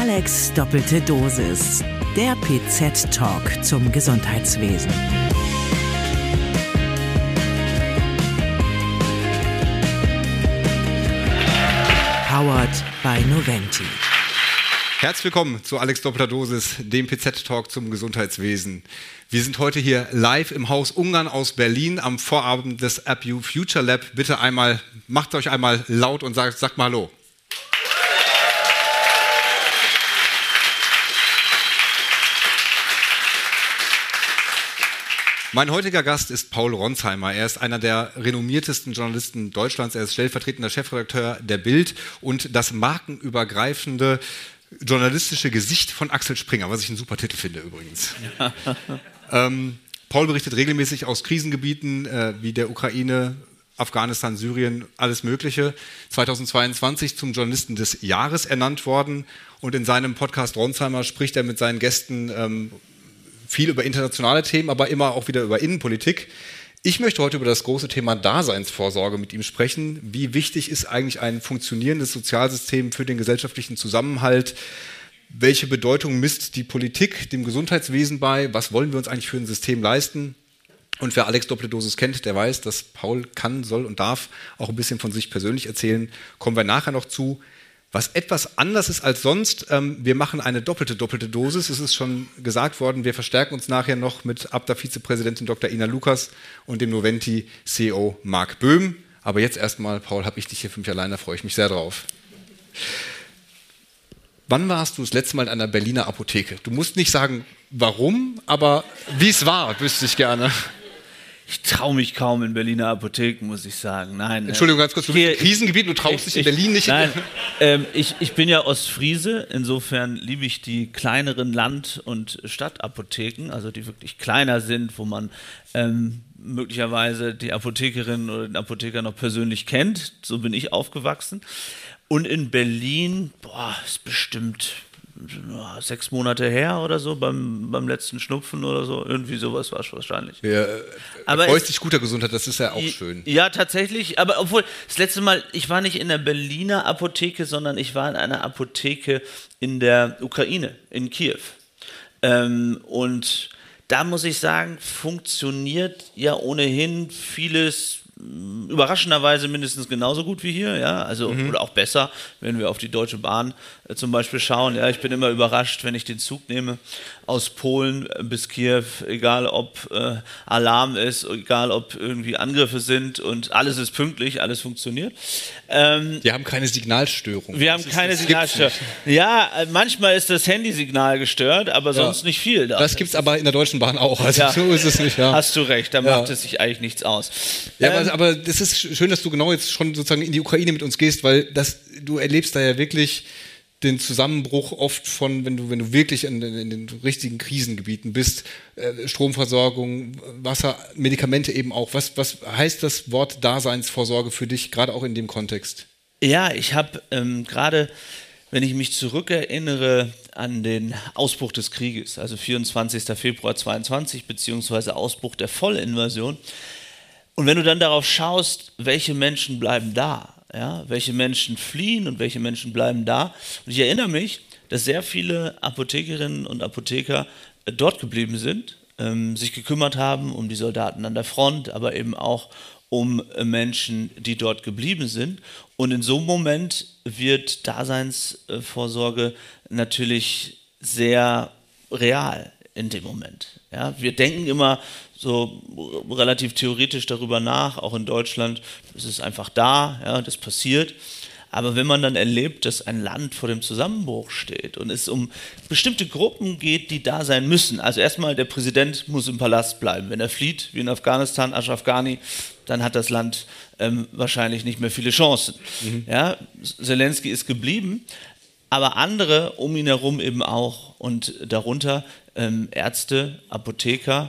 Alex doppelte Dosis, der PZ-Talk zum Gesundheitswesen. Powered by Noventi. Herzlich willkommen zu Alex doppelter Dosis, dem PZ-Talk zum Gesundheitswesen. Wir sind heute hier live im Haus Ungarn aus Berlin am Vorabend des AppU Future Lab. Bitte macht euch einmal laut und sagt mal Hallo. Mein heutiger Gast ist Paul Ronsheimer. Er ist einer der renommiertesten Journalisten Deutschlands. Er ist stellvertretender Chefredakteur der Bild und das markenübergreifende journalistische Gesicht von Axel Springer, was ich einen super Titel finde übrigens. Ja. Paul berichtet regelmäßig aus Krisengebieten wie der Ukraine, Afghanistan, Syrien, alles Mögliche. 2022 zum Journalisten des Jahres ernannt worden und in seinem Podcast Ronsheimer spricht er mit seinen Gästen viel über internationale Themen, aber immer auch wieder über Innenpolitik. Ich möchte heute über das große Thema Daseinsvorsorge mit ihm sprechen. Wie wichtig ist eigentlich ein funktionierendes Sozialsystem für den gesellschaftlichen Zusammenhalt? Welche Bedeutung misst die Politik dem Gesundheitswesen bei? Was wollen wir uns eigentlich für ein System leisten? Und wer Alex doppelte Dosis kennt, der weiß, dass Paul kann, soll und darf auch ein bisschen von sich persönlich erzählen. Kommen wir nachher noch zu. Was etwas anders ist als sonst, wir machen eine doppelte Dosis. Es ist schon gesagt worden, wir verstärken uns nachher noch mit Abda-Vizepräsidentin Dr. Ina Lukas und dem Noventi-CEO Marc Böhm. Aber jetzt erstmal, Paul, habe ich dich hier für mich allein, da freue ich mich sehr drauf. Wann warst du das letzte Mal in einer Berliner Apotheke? Du musst nicht sagen, warum, aber wie es war, wüsste ich gerne. Ich traue mich kaum in Berliner Apotheken, muss ich sagen. Nein. Entschuldigung, ganz kurz, du bist im Krisengebiet, du traust dich in Berlin nicht. Nein, ich bin ja Ostfriese, insofern liebe ich die kleineren Land- und Stadtapotheken, also die wirklich kleiner sind, wo man möglicherweise die Apothekerin oder den Apotheker noch persönlich kennt. So bin ich aufgewachsen. Und in Berlin, ist bestimmt 6 Monate her oder so, beim letzten Schnupfen oder so, irgendwie sowas war es wahrscheinlich. Ja, aber freust dich guter Gesundheit, das ist ja auch schön. Ja, tatsächlich, aber obwohl, das letzte Mal, ich war nicht in der Berliner Apotheke, sondern ich war in einer Apotheke in der Ukraine, in Kiew. Und da muss ich sagen, funktioniert ja ohnehin vieles überraschenderweise mindestens genauso gut wie hier, ja, also oder auch besser, wenn wir auf die Deutsche Bahn zum Beispiel schauen. Ja, ich bin immer überrascht, wenn ich den Zug nehme aus Polen bis Kiew, egal ob Alarm ist, egal ob irgendwie Angriffe sind und alles ist pünktlich, alles funktioniert. Wir haben keine Signalstörung. Wir haben keine Signalstörung. Ja, manchmal ist das Handysignal gestört, aber sonst nicht viel. Das gibt es aber in der Deutschen Bahn auch, also so ist es nicht. Ja. Hast du recht, da macht es sich eigentlich nichts aus. Ja, aber das ist schön, dass du genau jetzt schon sozusagen in die Ukraine mit uns gehst, weil du erlebst da ja wirklich den Zusammenbruch oft von, wenn du wirklich in den richtigen Krisengebieten bist, Stromversorgung, Wasser, Medikamente eben auch. Was heißt das Wort Daseinsvorsorge für dich, gerade auch in dem Kontext? Ja, ich habe gerade, wenn ich mich zurückerinnere an den Ausbruch des Krieges, also 24. Februar 22, beziehungsweise Ausbruch der Vollinvasion, und wenn du dann darauf schaust, welche Menschen bleiben da, ja, welche Menschen fliehen und welche Menschen bleiben da. Und ich erinnere mich, dass sehr viele Apothekerinnen und Apotheker dort geblieben sind, sich gekümmert haben um die Soldaten an der Front, aber eben auch um Menschen, die dort geblieben sind. Und in so einem Moment wird Daseinsvorsorge natürlich sehr real in dem Moment. Ja, wir denken immer so relativ theoretisch darüber nach, auch in Deutschland, es ist einfach da, ja, das passiert. Aber wenn man dann erlebt, dass ein Land vor dem Zusammenbruch steht und es um bestimmte Gruppen geht, die da sein müssen, also erstmal der Präsident muss im Palast bleiben. Wenn er flieht, wie in Afghanistan, Ashraf Ghani, dann hat das Land wahrscheinlich nicht mehr viele Chancen. Ja, Zelensky ist geblieben, aber andere um ihn herum eben auch und darunter Ärzte, Apotheker,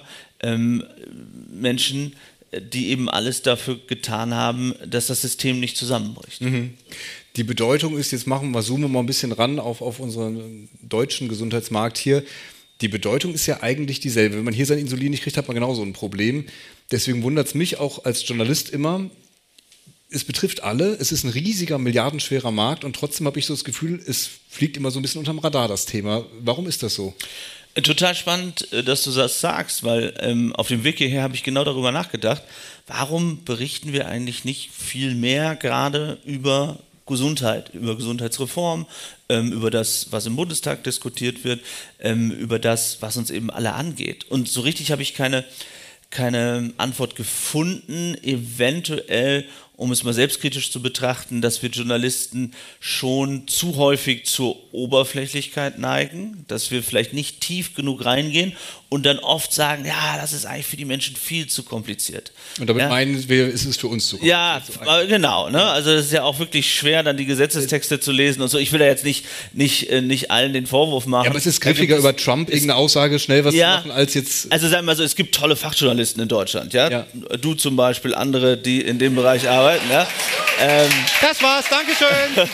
Menschen, die eben alles dafür getan haben, dass das System nicht zusammenbricht. Die Bedeutung ist, jetzt zoomen wir mal ein bisschen ran auf unseren deutschen Gesundheitsmarkt hier. Die Bedeutung ist ja eigentlich dieselbe. Wenn man hier sein Insulin nicht kriegt, hat man genauso ein Problem. Deswegen wundert es mich auch als Journalist immer, es betrifft alle, es ist ein riesiger, milliardenschwerer Markt und trotzdem habe ich so das Gefühl, es fliegt immer so ein bisschen unterm Radar, das Thema. Warum ist das so? Total spannend, dass du das sagst, weil auf dem Weg hierher habe ich genau darüber nachgedacht, warum berichten wir eigentlich nicht viel mehr gerade über Gesundheit, über Gesundheitsreform, über das, was im Bundestag diskutiert wird, über das, was uns eben alle angeht. Und so richtig habe ich keine Antwort gefunden, eventuell, um es mal selbstkritisch zu betrachten, dass wir Journalisten schon zu häufig zur Oberflächlichkeit neigen, dass wir vielleicht nicht tief genug reingehen und dann oft sagen, ja, das ist eigentlich für die Menschen viel zu kompliziert. Und damit meinen wir, ist es für uns zu kompliziert. Ja, genau. Ne? Also es ist ja auch wirklich schwer, dann die Gesetzestexte zu lesen und so. Ich will da jetzt nicht allen den Vorwurf machen. Ja, aber es ist griffiger, über Trump irgendeine Aussage schnell was zu machen, als jetzt... Also sagen wir mal so, es gibt tolle Fachjournalisten in Deutschland. Ja? Du zum Beispiel, andere, die in dem Bereich arbeiten. Ja? Das war's, Dankeschön.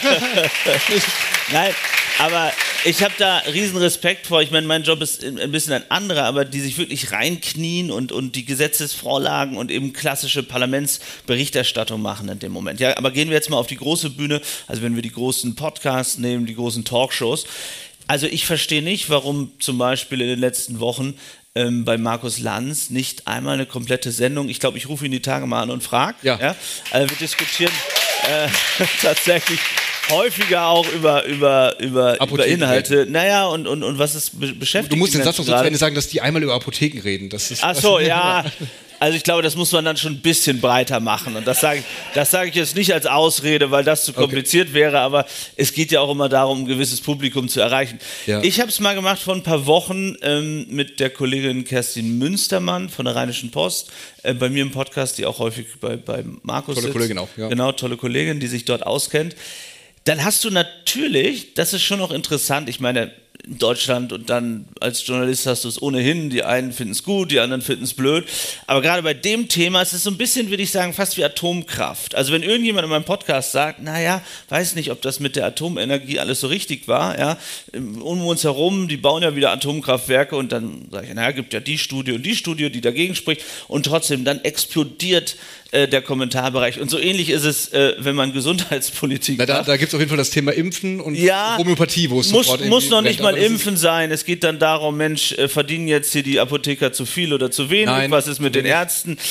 Nein, aber ich habe da riesen Respekt vor. Ich meine, mein Job ist ein bisschen ein anderer, aber die sich wirklich reinknien und die Gesetzesvorlagen und eben klassische Parlamentsberichterstattung machen in dem Moment. Ja, aber gehen wir jetzt mal auf die große Bühne, also wenn wir die großen Podcasts nehmen, die großen Talkshows. Also ich verstehe nicht, warum zum Beispiel in den letzten Wochen bei Markus Lanz nicht einmal eine komplette Sendung, ich glaube, ich rufe ihn die Tage mal an und frage. Ja? Also wir diskutieren tatsächlich häufiger auch über Inhalte. Naja, und was ist beschäftigt? Du musst den Satz noch so zu Ende sagen, dass die einmal über Apotheken reden. Das ist ach so, ja. Also ich glaube, das muss man dann schon ein bisschen breiter machen. Und das sage ich jetzt nicht als Ausrede, weil das zu kompliziert wäre, aber es geht ja auch immer darum, ein gewisses Publikum zu erreichen. Ja. Ich habe es mal gemacht vor ein paar Wochen mit der Kollegin Kerstin Münstermann von der Rheinischen Post, bei mir im Podcast, die auch häufig bei Markus sitzt. Tolle Kollegin auch, ja. Genau, tolle Kollegin, die sich dort auskennt. Dann hast du natürlich, das ist schon noch interessant, ich meine, in Deutschland und dann als Journalist hast du es ohnehin, die einen finden es gut, die anderen finden es blöd, aber gerade bei dem Thema ist es so ein bisschen, würde ich sagen, fast wie Atomkraft. Also wenn irgendjemand in meinem Podcast sagt, naja, weiß nicht, ob das mit der Atomenergie alles so richtig war, ja, um uns herum, die bauen ja wieder Atomkraftwerke und dann sage ich, naja, gibt ja die Studie und die Studie, die dagegen spricht und trotzdem, dann explodiert der Kommentarbereich. Und so ähnlich ist es, wenn man Gesundheitspolitik macht. Da gibt es auf jeden Fall das Thema Impfen und Homöopathie, wo es sofort muss noch nicht mal Impfen sein. Es geht dann darum, Mensch, verdienen jetzt hier die Apotheker zu viel oder zu wenig? Nein, was ist mit den Ärzten?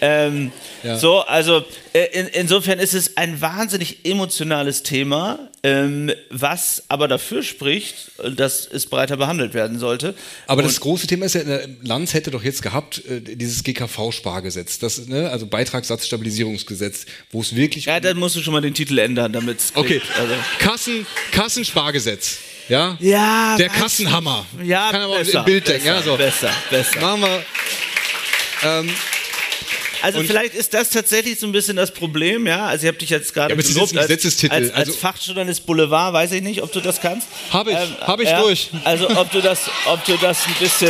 So, also insofern ist es ein wahnsinnig emotionales Thema, was aber dafür spricht, dass es breiter behandelt werden sollte. Aber das große Thema ist ja, Lanz hätte doch jetzt gehabt, dieses GKV-Spargesetz, das, ne, also Beitragssatzstabilisierungsgesetz, wo es wirklich... Ja, dann musst du schon mal den Titel ändern, damit es... Okay, also. Kassenspargesetz. Ja? Der Kassenhammer. Ja, kann aber besser, im Bild denken. Ja, so. Besser. Machen wir... Also vielleicht ist das tatsächlich so ein bisschen das Problem, ja. Also ich habe dich jetzt gerade gelobt als Fachjournalist Boulevard, weiß ich nicht, ob du das kannst. Habe ich durch. Also ob du das ein bisschen...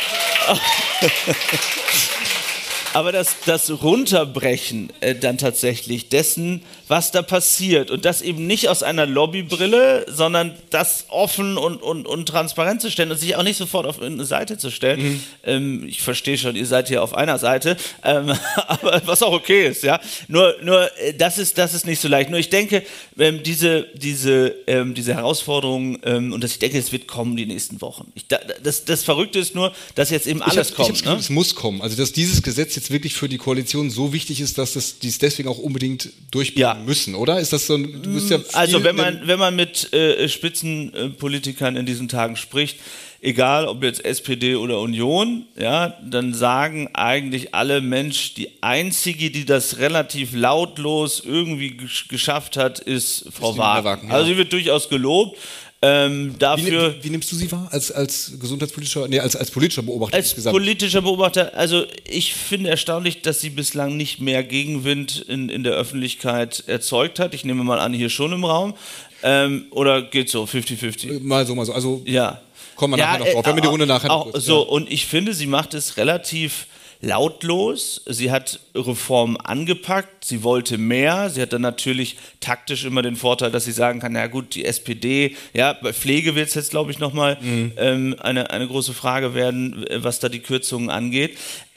Aber das Runterbrechen dann tatsächlich dessen, was da passiert und das eben nicht aus einer Lobbybrille, sondern das offen und transparent zu stellen und sich auch nicht sofort auf eine Seite zu stellen. Ich verstehe schon, ihr seid hier auf einer Seite, aber was auch okay ist, ja. Nur das ist nicht so leicht. Nur ich denke, diese Herausforderung und ich denke, es wird kommen die nächsten Wochen. Das Verrückte ist nur, dass jetzt eben alles kommt. Ich es muss kommen. Also dass dieses Gesetz jetzt wirklich für die Koalition so wichtig ist, dass die es deswegen auch unbedingt durchbringen müssen, oder? Ist das so? Du bist ja also wenn man mit Spitzenpolitikern in diesen Tagen spricht, egal ob jetzt SPD oder Union, ja, dann sagen eigentlich alle, Mensch, die einzige, die das relativ lautlos irgendwie geschafft hat, ist Frau Wagen. Also sie wird durchaus gelobt. Dafür wie nimmst du sie wahr? Als gesundheitspolitischer, als politischer Beobachter? Als politischer Beobachter, also ich finde erstaunlich, dass sie bislang nicht mehr Gegenwind in der Öffentlichkeit erzeugt hat. Ich nehme mal an, hier schon im Raum. Oder geht so, 50-50? Mal so. Also ja. Kommen wir nachher noch drauf. Wir haben die Runde nachher noch kurz, so, und ich finde, sie macht es relativ lautlos. Sie hat Reformen angepackt, sie wollte mehr. Sie hat dann natürlich taktisch immer den Vorteil, dass sie sagen kann, na gut, die SPD, ja, bei Pflege wird es jetzt, glaube ich, nochmal eine große Frage werden, was da die Kürzungen angeht.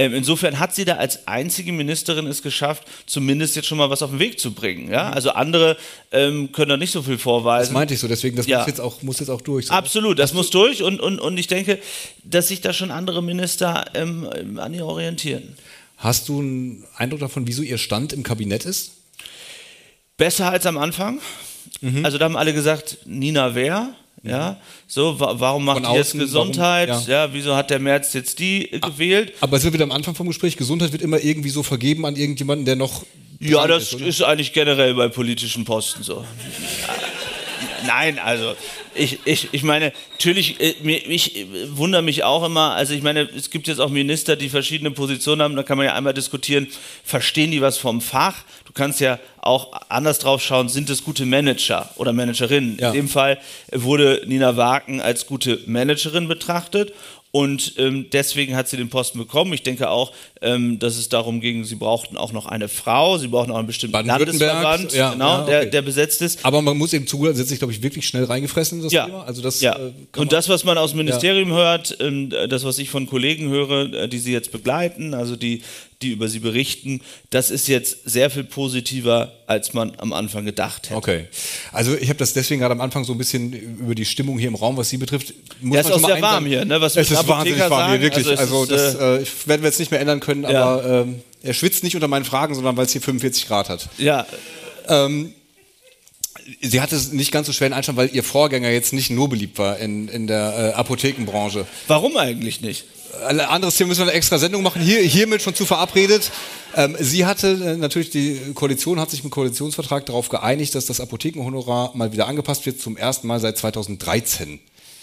Insofern hat sie da als einzige Ministerin es geschafft, zumindest jetzt schon mal was auf den Weg zu bringen. Ja? Also andere können da nicht so viel vorweisen. Das meinte ich so, deswegen, das muss jetzt auch durch. So. Absolut, das muss durch und ich denke, dass sich da schon andere Minister an ihr orientieren. Hast du einen Eindruck davon, wieso ihr Stand im Kabinett ist? Besser als am Anfang. Also da haben alle gesagt, Nina wer? Ja, so, warum macht die jetzt Gesundheit? Warum, ja, wieso hat der Merz jetzt die gewählt? Aber es wird wieder am Anfang vom Gespräch, Gesundheit wird immer irgendwie so vergeben an irgendjemanden, der noch... Ja, das ist eigentlich generell bei politischen Posten so. Nein, also ich meine, natürlich, ich wundere mich auch immer, also ich meine, es gibt jetzt auch Minister, die verschiedene Positionen haben, da kann man ja einmal diskutieren, verstehen die was vom Fach? Du kannst ja auch anders drauf schauen, sind es gute Manager oder Managerinnen? Ja. In dem Fall wurde Nina Waaken als gute Managerin betrachtet. Und deswegen hat sie den Posten bekommen. Ich denke auch, dass es darum ging, sie brauchten auch noch eine Frau, sie brauchten auch einen bestimmten Landesverband, der besetzt ist. Aber man muss eben zugehören, sie hat sich, glaube ich, wirklich schnell reingefressen in das Thema. Also das, und das, was man aus dem Ministerium hört, das, was ich von Kollegen höre, die sie jetzt begleiten, also die über sie berichten, das ist jetzt sehr viel positiver, als man am Anfang gedacht hätte. Okay. Also ich habe das deswegen gerade am Anfang so ein bisschen über die Stimmung hier im Raum, was sie betrifft. Es ist auch sehr warm hier, ne? Was es ist wahnsinnig warm hier, wirklich. Also das werden wir jetzt nicht mehr ändern können, aber er schwitzt nicht unter meinen Fragen, sondern weil es hier 45 Grad hat. Ja. Sie hatte es nicht ganz so schwer in Einstand, weil ihr Vorgänger jetzt nicht nur beliebt war in der Apothekenbranche. Warum eigentlich nicht? Anderes Thema, müssen wir eine extra Sendung machen, hiermit schon zu verabredet. Sie hatte natürlich, die Koalition hat sich im Koalitionsvertrag darauf geeinigt, dass das Apothekenhonorar mal wieder angepasst wird, zum ersten Mal seit 2013.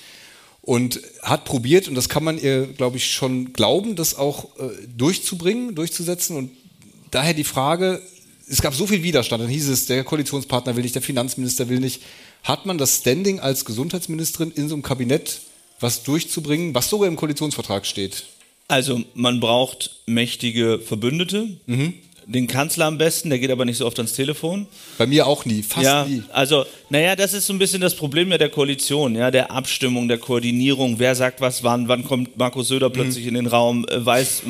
Und hat probiert, und das kann man ihr, glaube ich, schon glauben, das auch durchzusetzen. Und daher die Frage, es gab so viel Widerstand, dann hieß es, der Koalitionspartner will nicht, der Finanzminister will nicht. Hat man das Standing als Gesundheitsministerin in so einem Kabinett, was durchzubringen, was sogar im Koalitionsvertrag steht? Also man braucht mächtige Verbündete. Den Kanzler am besten, der geht aber nicht so oft ans Telefon. Bei mir auch nie, fast nie. Also, das ist so ein bisschen das Problem der Koalition, der Abstimmung, der Koordinierung, wer sagt was wann kommt Markus Söder plötzlich in den Raum, weiß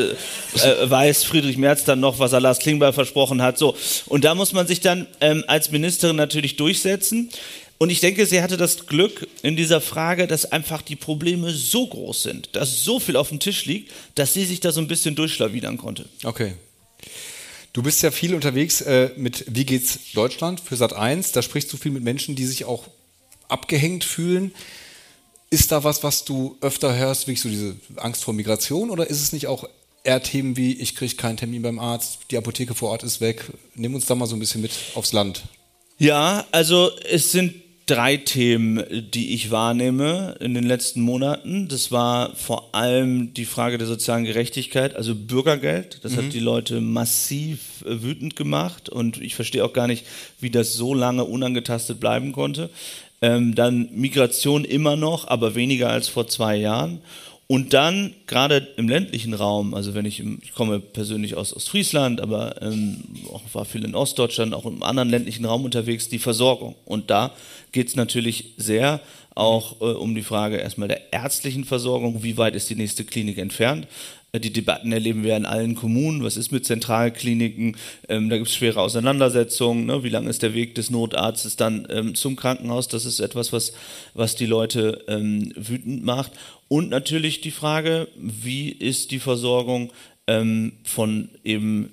Friedrich Merz dann noch, was er Lars Klingbeil versprochen hat, so. Und da muss man sich dann als Ministerin natürlich durchsetzen. Und ich denke, sie hatte das Glück in dieser Frage, dass einfach die Probleme so groß sind, dass so viel auf dem Tisch liegt, dass sie sich da so ein bisschen durchschlawinern konnte. Okay. Du bist ja viel unterwegs mit Wie geht's Deutschland für Sat.1. Da sprichst du viel mit Menschen, die sich auch abgehängt fühlen. Ist da was du öfter hörst, wirklich so diese Angst vor Migration? Oder ist es nicht auch eher Themen wie, ich kriege keinen Termin beim Arzt, die Apotheke vor Ort ist weg? Nimm uns da mal so ein bisschen mit aufs Land. Ja, also es sind 3 Themen, die ich wahrnehme in den letzten Monaten. Das war vor allem die Frage der sozialen Gerechtigkeit, also Bürgergeld. Das hat die Leute massiv wütend gemacht und ich verstehe auch gar nicht, wie das so lange unangetastet bleiben konnte. Dann Migration immer noch, aber weniger als vor 2 Jahren. Und dann, gerade im ländlichen Raum, also ich komme persönlich aus Ostfriesland, aber auch war viel in Ostdeutschland, auch im anderen ländlichen Raum unterwegs, die Versorgung. Und da geht es natürlich sehr auch um die Frage erstmal der ärztlichen Versorgung, wie weit ist die nächste Klinik entfernt. Die Debatten erleben wir in allen Kommunen, was ist mit Zentralkliniken, da gibt es schwere Auseinandersetzungen, ne? Wie lang ist der Weg des Notarztes dann zum Krankenhaus, das ist etwas, was die Leute wütend macht. Und natürlich die Frage, wie ist die Versorgung von eben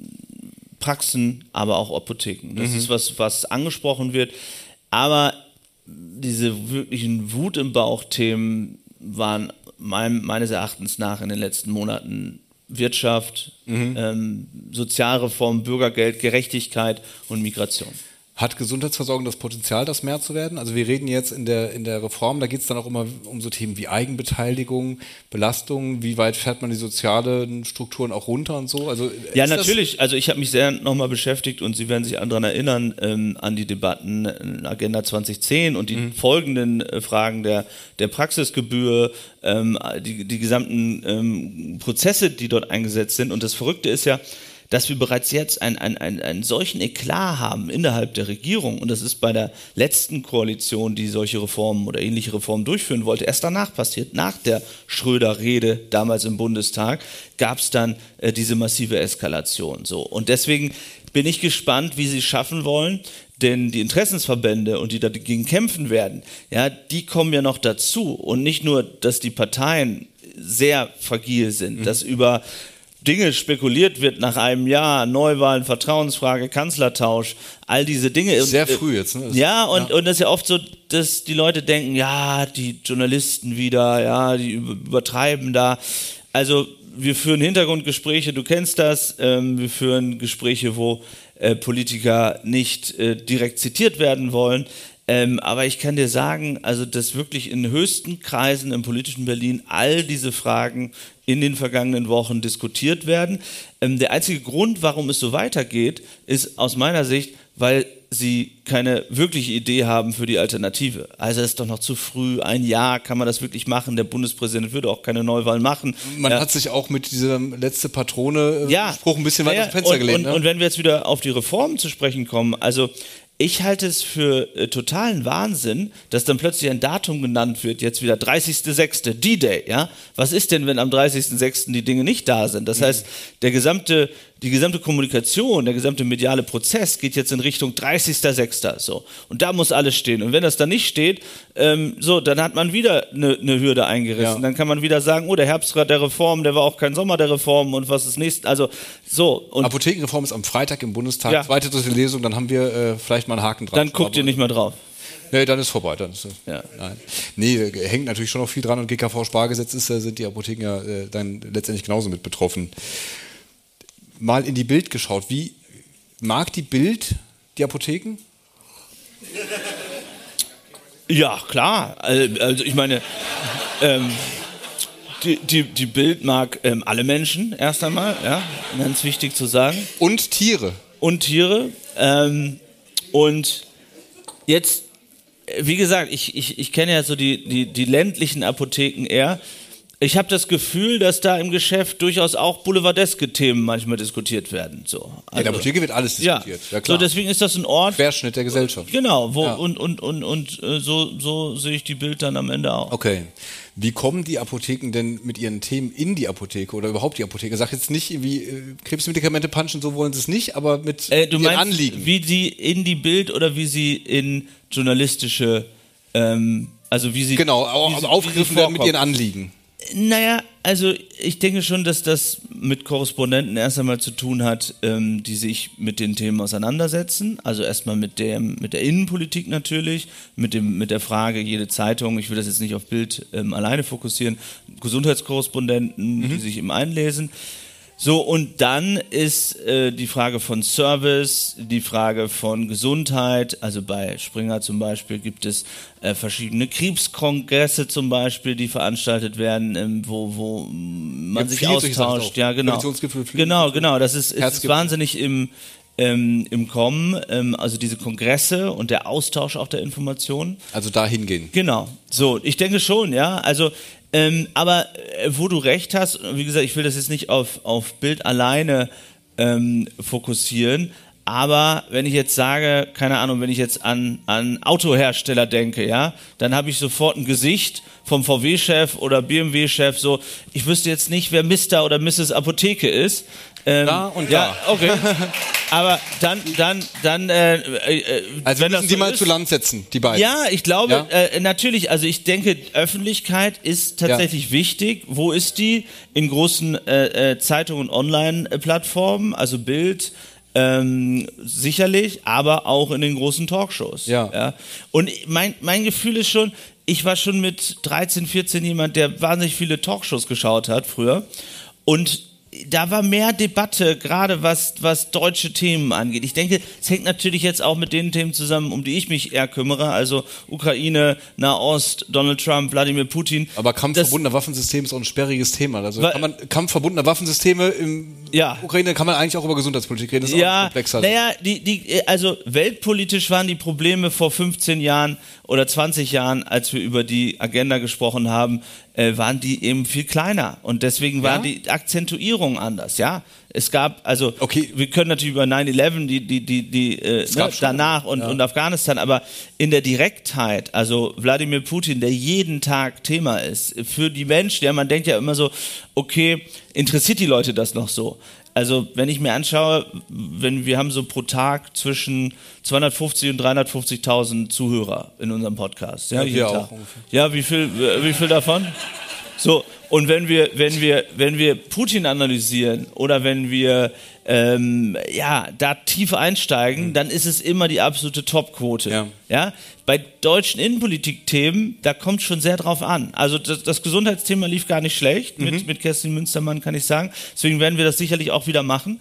Praxen, aber auch Apotheken. Das ist was angesprochen wird, aber diese wirklichen Wut im Bauch-Themen waren meines Erachtens nach in den letzten Monaten Wirtschaft, Sozialreform, Bürgergeld, Gerechtigkeit und Migration. Hat Gesundheitsversorgung das Potenzial, das mehr zu werden? Also wir reden jetzt in der Reform, da geht es dann auch immer um so Themen wie Eigenbeteiligung, Belastung, wie weit fährt man die sozialen Strukturen auch runter und so? Also ja, natürlich. Also ich habe mich sehr nochmal beschäftigt und Sie werden sich daran erinnern, an die Debatten in Agenda 2010 und die folgenden Fragen der Praxisgebühr, die gesamten Prozesse, die dort eingesetzt sind. Und das Verrückte ist ja, dass wir bereits jetzt einen solchen Eklat haben innerhalb der Regierung, und das ist bei der letzten Koalition, die solche Reformen oder ähnliche Reformen durchführen wollte, erst danach passiert. Nach der Schröder-Rede damals im Bundestag gab es dann diese massive Eskalation. So. Und deswegen bin ich gespannt, wie sie es schaffen wollen, denn die Interessensverbände und die dagegen kämpfen werden, ja, die kommen ja noch dazu. Und nicht nur, dass die Parteien sehr fragil sind, dass über Dinge spekuliert wird nach einem Jahr, Neuwahlen, Vertrauensfrage, Kanzlertausch, all diese Dinge. Sehr früh jetzt, ne? Und das ist ja oft so, dass die Leute denken, ja, die Journalisten wieder, ja, die übertreiben da. Also wir führen Hintergrundgespräche, du kennst das, wir führen Gespräche, wo Politiker nicht direkt zitiert werden wollen. Aber ich kann dir sagen, also dass wirklich in höchsten Kreisen im politischen Berlin all diese Fragen in den vergangenen Wochen diskutiert werden. Der einzige Grund, warum es so weitergeht, ist aus meiner Sicht, weil sie keine wirkliche Idee haben für die Alternative. Also es ist doch noch zu früh, ein Jahr kann man das wirklich machen, der Bundespräsident würde auch keine Neuwahl machen. Man hat sich auch mit diesem letzte Patrone-Spruch ein bisschen weiter aus dem Fenster gelehnt. Und wenn wir jetzt wieder auf die Reformen zu sprechen kommen, also ich halte es für totalen Wahnsinn, dass dann plötzlich ein Datum genannt wird, jetzt wieder 30.06., D-Day, ja? Was ist denn, wenn am 30.06. die Dinge nicht da sind? Das heißt, die gesamte Kommunikation, der gesamte mediale Prozess geht jetzt in Richtung 30.06. So. Und da muss alles stehen. Und wenn das dann nicht steht, dann hat man wieder eine Hürde eingerissen. Ja. Dann kann man wieder sagen, oh, der Herbstrat der Reform, der war auch kein Sommer der Reform und was ist nächstes? Also so. Und Apothekenreform ist am Freitag im Bundestag, zweite, dritte Lesung, dann haben wir vielleicht mal einen Haken drauf. Dann guckt ihr nicht mehr drauf. Nee, dann ist vorbei. Dann ist nein. Nee, hängt natürlich schon noch viel dran und GKV-Spargesetz sind die Apotheken ja dann letztendlich genauso mit betroffen. Mal in die Bild geschaut. Wie mag die Bild die Apotheken? Ja, klar. Also ich meine, die Bild mag alle Menschen erst einmal, ja, ganz wichtig zu sagen. Und Tiere. Und Tiere. Und jetzt, wie gesagt, ich kenne ja so die ländlichen Apotheken eher. Ich habe das Gefühl, dass da im Geschäft durchaus auch boulevardeske Themen manchmal diskutiert werden. So. Also, in der Apotheke wird alles diskutiert. Ja, klar. So, deswegen ist das ein Ort. Querschnitt der Gesellschaft. Genau, so sehe ich die Bild dann am Ende auch. Okay. Wie kommen die Apotheken denn mit ihren Themen in die Apotheke oder überhaupt die Apotheke? Sag jetzt nicht irgendwie Krebsmedikamente punchen, so wollen sie es nicht, aber mit ihren Anliegen. Wie sie in die Bild oder wie sie in journalistische, also wie sie. Genau, aufgegriffen werden mit ihren Anliegen. Naja, also ich denke schon, dass das mit Korrespondenten erst einmal zu tun hat, die sich mit den Themen auseinandersetzen. Also erstmal mit der Innenpolitik natürlich, mit der Frage, jede Zeitung, ich will das jetzt nicht auf Bild alleine fokussieren, Gesundheitskorrespondenten, die sich eben einlesen. So, und dann ist die Frage von Service, die Frage von Gesundheit, also bei Springer zum Beispiel gibt es verschiedene Krebskongresse zum Beispiel, die veranstaltet werden, wo man sich austauscht. Ja, genau. Genau, das ist wahnsinnig im Kommen, also diese Kongresse und der Austausch auch der Informationen. Also da hingehen. Genau, so, ich denke schon, ja, also aber wo du recht hast, wie gesagt, ich will das jetzt nicht auf Bild alleine fokussieren, aber wenn ich jetzt sage, keine Ahnung, wenn ich jetzt an Autohersteller denke, ja, dann habe ich sofort ein Gesicht vom VW-Chef oder BMW-Chef, so, ich wüsste jetzt nicht, wer Mr. oder Mrs. Apotheke ist. Da und ja, da. Okay. Aber dann also wenn müssen das so die mal ist, zu Land setzen, die beiden. Ja, ich glaube, natürlich, also ich denke, Öffentlichkeit ist tatsächlich wichtig. Wo ist die? In großen Zeitungen und Online-Plattformen, also Bild, sicherlich, aber auch in den großen Talkshows. Ja. Und mein Gefühl ist schon, ich war schon mit 13, 14 jemand, der wahnsinnig viele Talkshows geschaut hat früher, und da war mehr Debatte, gerade was deutsche Themen angeht. Ich denke, es hängt natürlich jetzt auch mit den Themen zusammen, um die ich mich eher kümmere, also Ukraine, Nahost, Donald Trump, Wladimir Putin. Aber Kampf verbundener Waffensysteme ist auch ein sperriges Thema. Also Kampf verbundener Waffensysteme in Ukraine kann man eigentlich auch über Gesundheitspolitik reden. Das ist auch komplexer. Naja, also weltpolitisch waren die Probleme vor 15 Jahren oder 20 Jahren, als wir über die Agenda gesprochen haben, waren die eben viel kleiner und deswegen war die Akzentuierung anders, ja. Es gab, also, wir können natürlich über 9/11, danach und Afghanistan, aber in der Direktheit, also Wladimir Putin, der jeden Tag Thema ist, für die Menschen, ja, man denkt ja immer so, okay, interessiert die Leute das noch so? Also, wenn ich mir anschaue, wir haben so pro Tag zwischen 250 und 350.000 Zuhörer in unserem Podcast. Ja, wir auch ungefähr. Ja, wie viel davon? So, und wenn wir Putin analysieren oder wenn wir da tief einsteigen, dann ist es immer die absolute Topquote. Ja? Bei deutschen Innenpolitik-Themen, da kommt schon sehr drauf an. Also das Gesundheitsthema lief gar nicht schlecht mit Kerstin Münstermann, kann ich sagen. Deswegen werden wir das sicherlich auch wieder machen.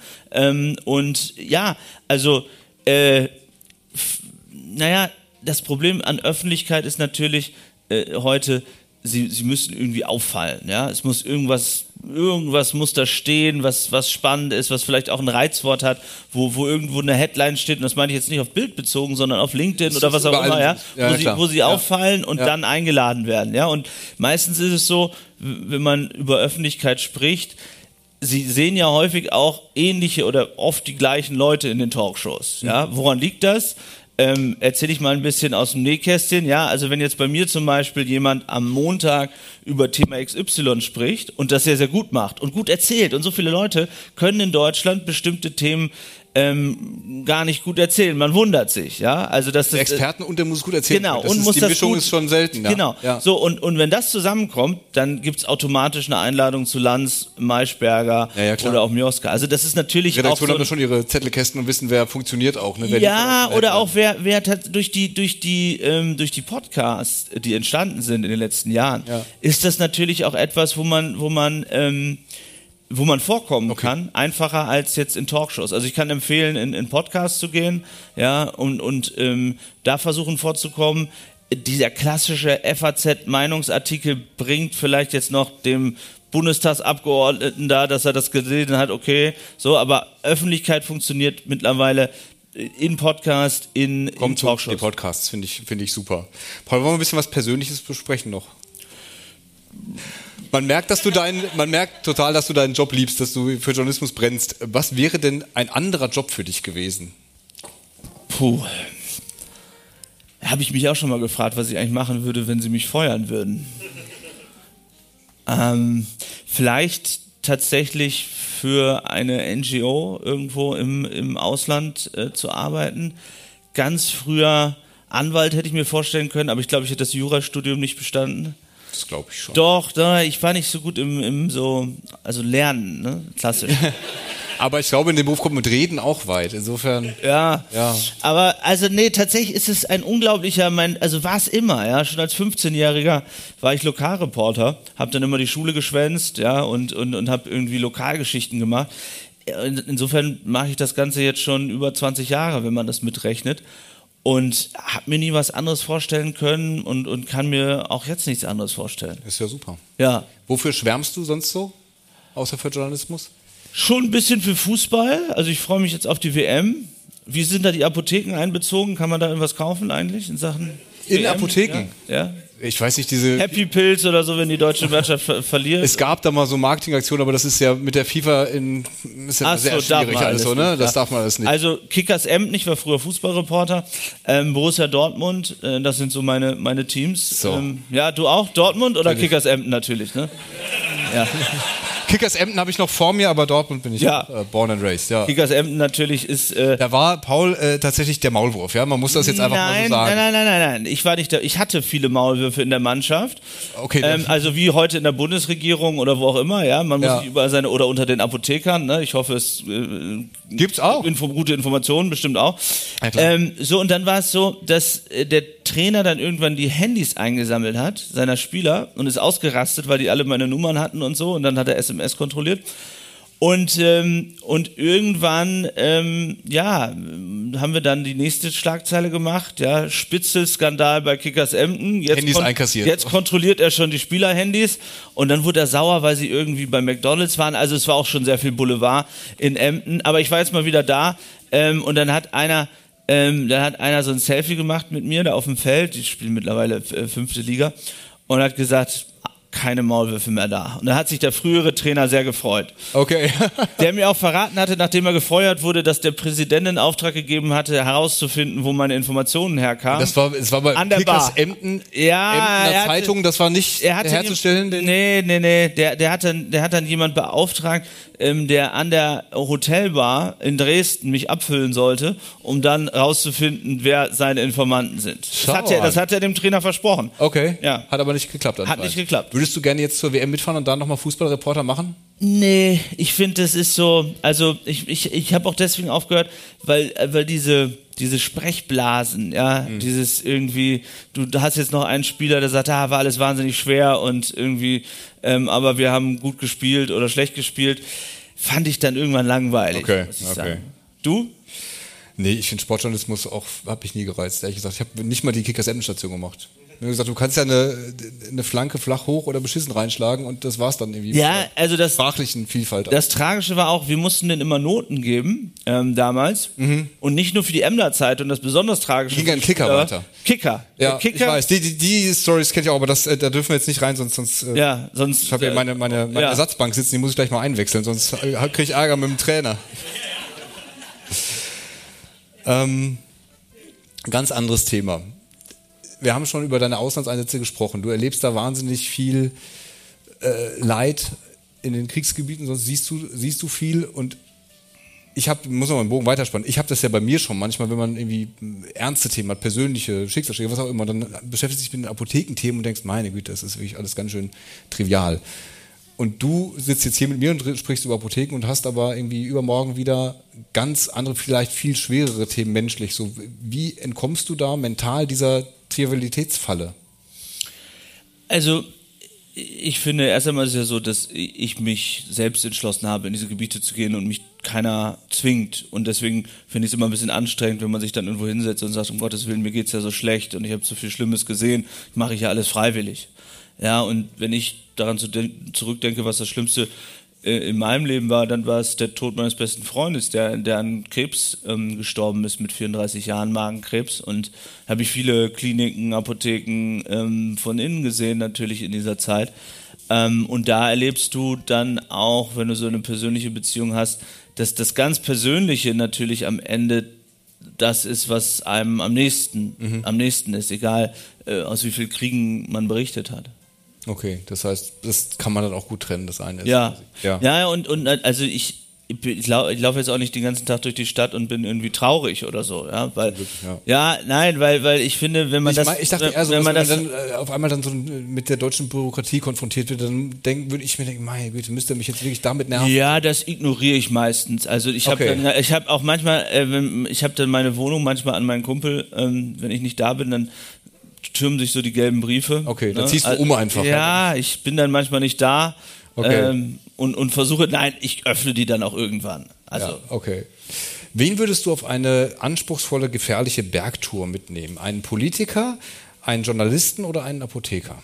Das Problem an Öffentlichkeit ist natürlich heute, Sie müssen irgendwie auffallen, ja. Es muss irgendwas muss da stehen, was spannend ist, was vielleicht auch ein Reizwort hat, wo irgendwo eine Headline steht, und das meine ich jetzt nicht auf Bild bezogen, sondern auf LinkedIn oder was auch immer, ja, wo sie auffallen und dann eingeladen werden, ja. Und meistens ist es so, wenn man über Öffentlichkeit spricht, Sie sehen ja häufig auch ähnliche oder oft die gleichen Leute in den Talkshows, ja. Woran liegt das? Erzähle ich mal ein bisschen aus dem Nähkästchen, ja, also wenn jetzt bei mir zum Beispiel jemand am Montag über Thema XY spricht und das sehr, sehr gut macht und gut erzählt und so viele Leute können in Deutschland bestimmte Themen gar nicht gut erzählen, man wundert sich, ja, also dass das Experten und der muss gut erzählen. Genau, die Mischung ist schon selten. Ja. Genau, ja. So und wenn das zusammenkommt, dann gibt's automatisch eine Einladung zu Lanz, Maischberger oder auch Mioska. Also das ist natürlich Redaktion auch haben ja schon ihre Zettelkästen und wissen, wer funktioniert auch. Ne? Oder auch wer durch die Podcasts, die entstanden sind in den letzten Jahren, ist das natürlich auch etwas, wo man vorkommen kann, einfacher als jetzt in Talkshows. Also ich kann empfehlen, in Podcasts zu gehen, ja, und da versuchen vorzukommen. Dieser klassische FAZ-Meinungsartikel bringt vielleicht jetzt noch dem Bundestagsabgeordneten da, dass er das gelesen hat, okay, so, aber Öffentlichkeit funktioniert mittlerweile in Podcast, in Talkshows. Die Podcasts finde ich super. Paul, wollen wir ein bisschen was Persönliches besprechen noch? Man merkt total, dass du deinen Job liebst, dass du für Journalismus brennst. Was wäre denn ein anderer Job für dich gewesen? Habe ich mich auch schon mal gefragt, was ich eigentlich machen würde, wenn sie mich feuern würden. Vielleicht tatsächlich für eine NGO irgendwo im Ausland zu arbeiten. Ganz früher Anwalt hätte ich mir vorstellen können, aber ich glaube, ich hätte das Jurastudium nicht bestanden. Das glaube ich schon. Doch, ich war nicht so gut im Lernen, ne? Klassisch. Aber ich glaube, in dem Beruf kommt mit Reden auch weit, insofern. Ja. Aber tatsächlich ist es ein unglaublicher, war es immer, ja, schon als 15-Jähriger war ich Lokalreporter, habe dann immer die Schule geschwänzt, ja, und habe irgendwie Lokalgeschichten gemacht. Insofern mache ich das Ganze jetzt schon über 20 Jahre, wenn man das mitrechnet. Und habe mir nie was anderes vorstellen können und kann mir auch jetzt nichts anderes vorstellen. Ist ja super. Ja. Wofür schwärmst du sonst so, außer für Journalismus? Schon ein bisschen für Fußball. Also ich freue mich jetzt auf die WM. Wie sind da die Apotheken einbezogen? Kann man da irgendwas kaufen eigentlich in Sachen WM? Apotheken? Ja. Ich weiß nicht, diese Happy Pills oder so, wenn die deutsche Mannschaft verliert. Es gab da mal so Marketingaktionen, aber das ist ja mit der FIFA sehr schwierig alles so, ne? Das darf man alles nicht. Also Kickers Emden, ich war früher Fußballreporter, Borussia Dortmund, das sind so meine Teams. So. Ja, du auch? Dortmund oder natürlich. Kickers Emden natürlich, ne? Ja. Kickers Emden habe ich noch vor mir, aber Dortmund bin ich born and raised. Ja. Kickers Emden natürlich ist... da war Paul tatsächlich der Maulwurf, ja? Man muss das jetzt einfach mal so sagen. Nein. Ich war nicht da. Ich hatte viele Maulwürfe in der Mannschaft. Okay. Also wie heute in der Bundesregierung oder wo auch immer, ja? Man muss nicht überall sein oder unter den Apothekern, ne? Ich hoffe, es gibt's auch. Gute Informationen, bestimmt auch. Ja, und dann war es so, dass der Trainer dann irgendwann die Handys eingesammelt hat, seiner Spieler, und ist ausgerastet, weil die alle meine Nummern hatten und so, und dann hat er SMS kontrolliert. Und irgendwann, haben wir dann die nächste Schlagzeile gemacht, ja, Spitzelskandal bei Kickers Emden. Handys einkassiert. Jetzt kontrolliert er schon die Spielerhandys und dann wurde er sauer, weil sie irgendwie bei McDonald's waren. Also es war auch schon sehr viel Boulevard in Emden. Aber ich war jetzt mal wieder da und dann hat einer so ein Selfie gemacht mit mir da auf dem Feld. Die spielen mittlerweile 5. Liga und hat gesagt, keine Maulwürfe mehr da. Und da hat sich der frühere Trainer sehr gefreut. Okay. Der mir auch verraten hatte, nachdem er gefeuert wurde, dass der Präsident in Auftrag gegeben hatte, herauszufinden, wo meine Informationen herkamen. Es war bei An der Kickers Bar. Emden, Ja, Emdener Zeitung, das war nicht herzustellen? Nee. Der hat dann jemand beauftragt, der an der Hotelbar in Dresden mich abfüllen sollte, um dann rauszufinden, wer seine Informanten sind. Das hat er dem Trainer versprochen. Okay, ja. Hat aber nicht geklappt. Hat nicht geklappt. Würdest du gerne jetzt zur WM mitfahren und dann nochmal Fußballreporter machen? Nee, ich finde, das ist so, also ich habe auch deswegen aufgehört, weil diese Sprechblasen, ja, dieses irgendwie, du hast jetzt noch einen Spieler, der sagt, war alles wahnsinnig schwer und irgendwie, aber wir haben gut gespielt oder schlecht gespielt, fand ich dann irgendwann langweilig. Muss ich sagen. Du? Nee, ich finde Sportjournalismus auch, habe ich nie gereizt, ehrlich gesagt. Ich habe nicht mal die Kickers-Emden-Station gemacht. Ich habe gesagt, du kannst ja eine Flanke flach hoch oder beschissen reinschlagen und das war's dann irgendwie. Ja, also das sprachlichen Vielfalt. Das Tragische war auch, wir mussten denen immer Noten geben, damals. Und nicht nur für die Emder Zeitung, das besonders Tragische. Ging ein Kicker weiter. Kicker. Ja, Kicker. Ich weiß. Die Stories kennt ihr auch, aber da dürfen wir jetzt nicht rein, sonst ich habe ja meine Ersatzbank sitzen, die muss ich gleich mal einwechseln, sonst kriege ich Ärger mit dem Trainer. Ganz anderes Thema. Wir haben schon über deine Auslandseinsätze gesprochen. Du erlebst da wahnsinnig viel Leid in den Kriegsgebieten, sonst siehst du viel. Und muss noch mal einen Bogen weiterspannen. Ich habe das ja bei mir schon manchmal, wenn man irgendwie ernste Themen hat, persönliche Schicksalsschläge, was auch immer, dann beschäftigt sich mit den Apothekenthemen und denkst, meine Güte, das ist wirklich alles ganz schön trivial. Und du sitzt jetzt hier mit mir und sprichst über Apotheken und hast aber irgendwie übermorgen wieder ganz andere, vielleicht viel schwerere Themen menschlich. So, wie entkommst du da mental dieser Trivialitätsfalle? Also, ich finde, erst einmal ist es ja so, dass ich mich selbst entschlossen habe, in diese Gebiete zu gehen und mich keiner zwingt. Und deswegen finde ich es immer ein bisschen anstrengend, wenn man sich dann irgendwo hinsetzt und sagt, um Gottes Willen, mir geht's ja so schlecht und ich habe so viel Schlimmes gesehen, mache ich ja alles freiwillig. Ja, und wenn ich daran zurückdenke, was das Schlimmste in meinem Leben war, dann war es der Tod meines besten Freundes, der an Krebs gestorben ist mit 34 Jahren, Magenkrebs. Und habe ich viele Kliniken, Apotheken von innen gesehen, natürlich in dieser Zeit. Und da erlebst du dann auch, wenn du so eine persönliche Beziehung hast, dass das ganz Persönliche natürlich am Ende das ist, was einem am nächsten ist, egal aus wie vielen Kriegen man berichtet hat. Okay, das heißt, das kann man dann auch gut trennen, das eine ist. Ja, und also ich laufe jetzt auch nicht den ganzen Tag durch die Stadt und bin irgendwie traurig oder so, ja, weil weil ich finde, wenn man ich dachte eher so, wenn man dann auf einmal dann so mit der deutschen Bürokratie konfrontiert wird, dann würde ich mir denken, meine Güte, müsst ihr mich jetzt wirklich damit nerven? Ja, das ignoriere ich meistens. Also ich habe auch manchmal, ich habe dann meine Wohnung manchmal an meinen Kumpel, wenn ich nicht da bin, dann türmen sich so die gelben Briefe. Okay, dann ziehst du einfach. Ja, ich bin dann manchmal nicht da. Okay. Und versuche, ich öffne die dann auch irgendwann. Also. Ja, okay. Wen würdest du auf eine anspruchsvolle, gefährliche Bergtour mitnehmen? Einen Politiker, einen Journalisten oder einen Apotheker?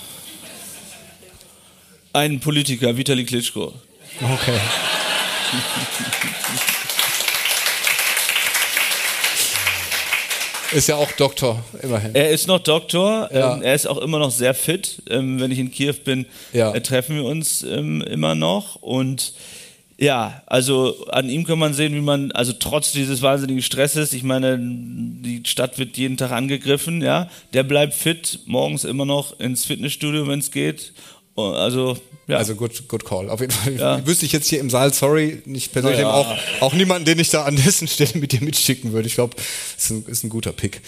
Einen Politiker, Vitali Klitschko. Okay. Ist ja auch Doktor, immerhin. Er ist noch Doktor, er ist auch immer noch sehr fit. Wenn ich in Kiew bin, treffen wir uns immer noch. Und ja, also an ihm kann man sehen, wie man, also trotz dieses wahnsinnigen Stresses, ich meine, die Stadt wird jeden Tag angegriffen, ja, der bleibt fit, morgens immer noch ins Fitnessstudio, wenn es geht. Also, ja. Also good call. Auf jeden Fall wüsste ich jetzt hier im Saal, sorry, nicht persönlich, auch niemanden, den ich da an dessen Stelle mit dir mitschicken würde. Ich glaube, ist ein guter Pick.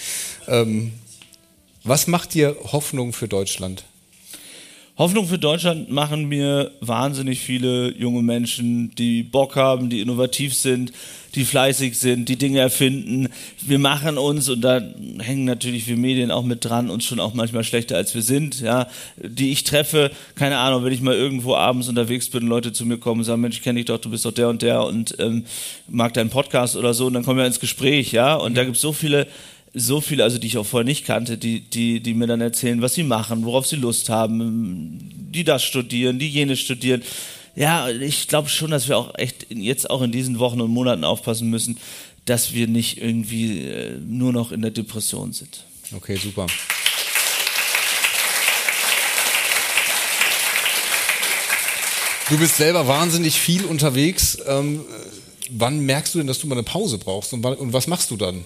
Was macht dir Hoffnung für Deutschland? Hoffnung für Deutschland machen mir wahnsinnig viele junge Menschen, die Bock haben, die innovativ sind, die fleißig sind, die Dinge erfinden. Wir machen uns, und da hängen natürlich wir Medien auch mit dran, uns schon auch manchmal schlechter als wir sind, ja, die ich treffe, keine Ahnung, wenn ich mal irgendwo abends unterwegs bin und Leute zu mir kommen und sagen, Mensch, ich kenne dich doch, du bist doch der und der und mag deinen Podcast oder so, und dann kommen wir ins Gespräch, ja, und da gibt es so viele, also die ich auch vorher nicht kannte, die mir dann erzählen, was sie machen, worauf sie Lust haben, die das studieren, die jenes studieren. Ja, ich glaube schon, dass wir auch echt jetzt auch in diesen Wochen und Monaten aufpassen müssen, dass wir nicht irgendwie nur noch in der Depression sind. Okay, super. Du bist selber wahnsinnig viel unterwegs. Wann merkst du denn, dass du mal eine Pause brauchst? Und was machst du dann?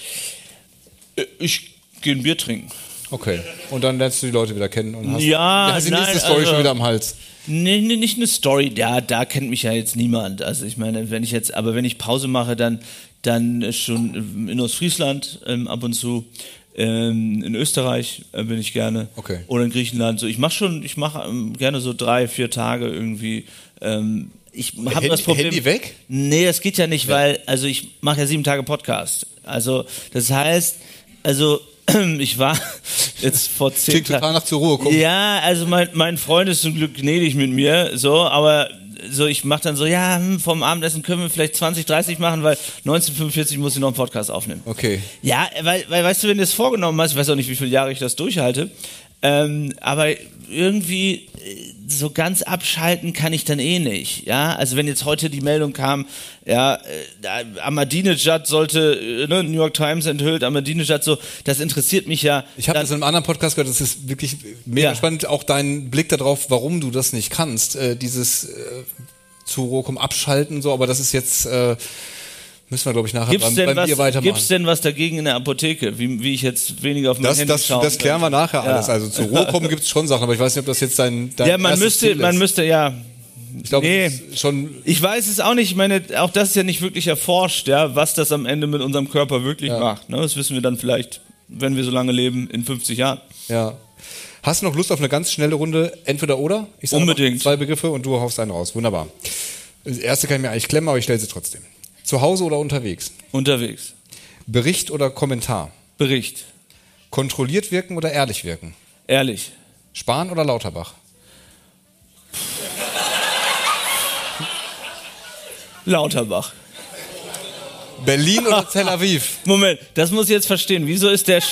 Ich gehe ein Bier trinken. Okay. Und dann lernst du die Leute wieder kennen und hast die nein, nächste Story schon wieder am Hals. Nee, nicht eine Story. Da kennt mich ja jetzt niemand. Also ich meine, wenn ich Pause mache, dann schon in Ostfriesland ab und zu. In Österreich bin ich gerne. Okay. Oder in Griechenland. So, ich mache gerne so 3-4 Tage irgendwie. Ich habe das Problem. Handy weg? Nee, das geht ja nicht, weil ich mache ja 7 Tage Podcast. Also das heißt, ich war jetzt vor 10 Klingt Tagen. total nach zur Ruhe kommen. Ja, also mein Freund ist zum Glück gnädig mit mir, so, aber so ich mache dann so, vom Abendessen können wir vielleicht 20:30 machen, weil 19:45 muss ich noch einen Podcast aufnehmen. Okay. Ja, weil weißt du, wenn du es vorgenommen hast, ich weiß auch nicht, wie viele Jahre ich das durchhalte, aber irgendwie so ganz abschalten kann ich dann eh nicht. Ja, also wenn jetzt heute die Meldung kam, Ahmadinejad sollte, New York Times enthüllt, Ahmadinejad so, das interessiert mich ja. Ich habe das in einem anderen Podcast gehört, das ist wirklich mega spannend, auch dein Blick darauf, warum du das nicht kannst, dieses zu Rokum abschalten, so, aber das ist jetzt, müssen wir, glaube ich, nachher beim Bier weitermachen. Gibt es denn was dagegen in der Apotheke, wie ich jetzt weniger auf mein Handy schaue? Das klären wir nachher alles. Also zu Rokum gibt es schon Sachen, aber ich weiß nicht, ob das jetzt dein man müsste, ich glaube, nee, schon. Ich weiß es auch nicht. Ich meine, auch das ist ja nicht wirklich erforscht, was das am Ende mit unserem Körper wirklich macht. Ne? Das wissen wir dann vielleicht, wenn wir so lange leben, in 50 Jahren. Ja. Hast du noch Lust auf eine ganz schnelle Runde Entweder oder? Ich sage unbedingt. 2 Begriffe und du haust einen raus. Wunderbar. Das erste kann ich mir eigentlich klemmen, aber ich stelle sie trotzdem. Zu Hause oder unterwegs? Unterwegs. Bericht oder Kommentar? Bericht. Kontrolliert wirken oder ehrlich wirken? Ehrlich. Spahn oder Lauterbach? Lauterbach. Berlin oder Tel Aviv? Moment, das muss ich jetzt verstehen. Wieso ist der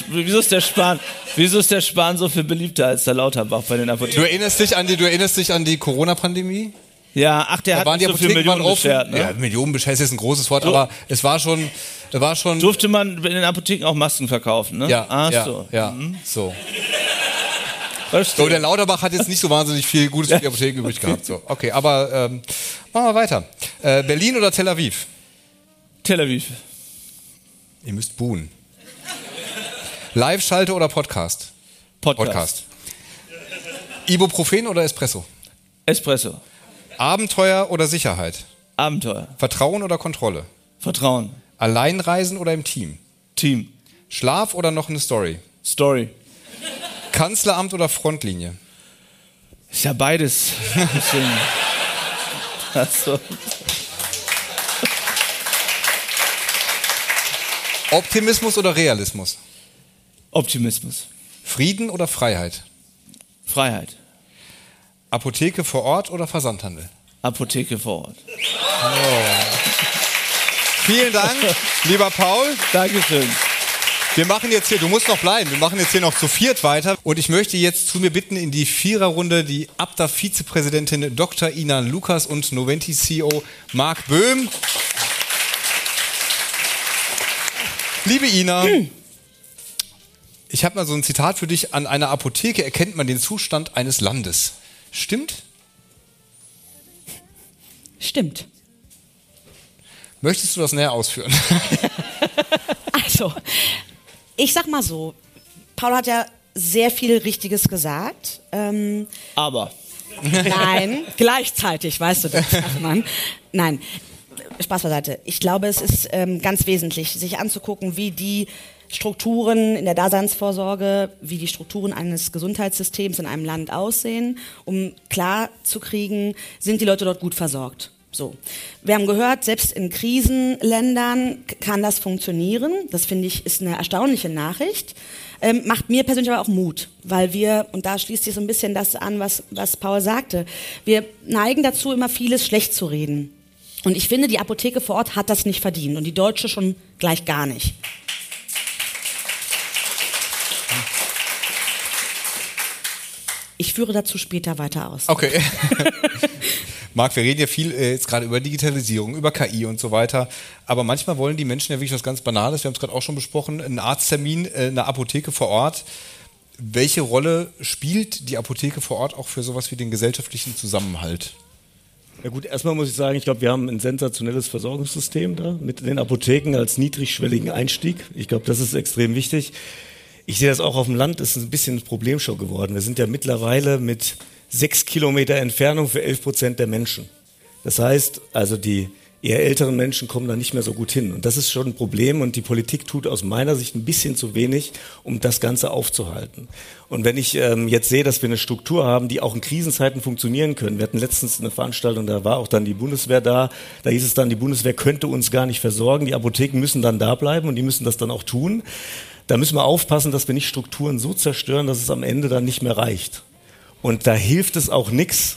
Spahn so viel beliebter als der Lauterbach bei den Apotheken? Du erinnerst dich an die Corona-Pandemie? Ja, der hat nicht so viele Millionen beschert. Ne? Ja, Millionen beschert ist jetzt ein großes Wort, aber es war schon. Durfte man in den Apotheken auch Masken verkaufen, ne? Ja, so. So. Verstehe. So, der Lauterbach hat jetzt nicht so wahnsinnig viel Gutes für die Apotheken übrig gehabt. So. Okay, aber machen wir weiter. Berlin oder Tel Aviv? Tel Aviv. Ihr müsst buhen. Live-Schalte oder Podcast? Podcast. Ibuprofen oder Espresso? Espresso. Abenteuer oder Sicherheit? Abenteuer. Vertrauen oder Kontrolle? Vertrauen. Alleinreisen oder im Team? Team. Schlaf oder noch eine Story? Story. Kanzleramt oder Frontlinie? Ist ja beides. Also. Optimismus oder Realismus? Optimismus. Frieden oder Freiheit? Freiheit. Apotheke vor Ort oder Versandhandel? Apotheke vor Ort. Vielen Dank, lieber Paul. Dankeschön. Wir machen jetzt hier, du musst noch bleiben, wir machen jetzt hier noch zu 4 weiter. Und ich möchte jetzt zu mir bitten in die 4er-Runde die Abda-Vizepräsidentin Dr. Ina Lukas und Noventi-CEO Marc Böhm. Liebe Ina, ich habe mal so ein Zitat für dich. An einer Apotheke erkennt man den Zustand eines Landes. Stimmt? Stimmt. Möchtest du das näher ausführen? Also, ich sag mal so, Paul hat ja sehr viel Richtiges gesagt. Aber. Nein, gleichzeitig, weißt du das, sagt man. Nein, Spaß beiseite. Ich glaube, es ist ganz wesentlich, sich anzugucken, wie die Strukturen in der Daseinsvorsorge, wie die Strukturen eines Gesundheitssystems in einem Land aussehen, um klar zu kriegen, sind die Leute dort gut versorgt. So. Wir haben gehört, selbst in Krisenländern kann das funktionieren. Das finde ich ist eine erstaunliche Nachricht. Macht mir persönlich aber auch Mut, weil wir, und da schließt sich so ein bisschen das an, was Paul sagte, wir neigen dazu, immer vieles schlecht zu reden. Und ich finde, die Apotheke vor Ort hat das nicht verdient und die deutsche schon gleich gar nicht. Ich führe dazu später weiter aus. Okay. Marc, wir reden ja viel jetzt gerade über Digitalisierung, über KI und so weiter, aber manchmal wollen die Menschen ja wirklich was ganz Banales, wir haben es gerade auch schon besprochen, einen Arzttermin, eine Apotheke vor Ort. Welche Rolle spielt die Apotheke vor Ort auch für sowas wie den gesellschaftlichen Zusammenhalt? Ja gut, erstmal muss ich sagen, ich glaube, wir haben ein sensationelles Versorgungssystem da mit den Apotheken als niedrigschwelligen Einstieg. Ich glaube, das ist extrem wichtig. Ich sehe das auch auf dem Land, ist ein bisschen ein Problem schon geworden. Wir sind ja mittlerweile mit 6 Kilometer Entfernung für 11% der Menschen. Das heißt, also die eher älteren Menschen kommen da nicht mehr so gut hin. Und das ist schon ein Problem und die Politik tut aus meiner Sicht ein bisschen zu wenig, um das Ganze aufzuhalten. Und wenn ich jetzt sehe, dass wir eine Struktur haben, die auch in Krisenzeiten funktionieren können. Wir hatten letztens eine Veranstaltung, da war auch dann die Bundeswehr da. Da hieß es dann, die Bundeswehr könnte uns gar nicht versorgen. Die Apotheken müssen dann da bleiben und die müssen das dann auch tun. Da müssen wir aufpassen, dass wir nicht Strukturen so zerstören, dass es am Ende dann nicht mehr reicht. Und da hilft es auch nichts.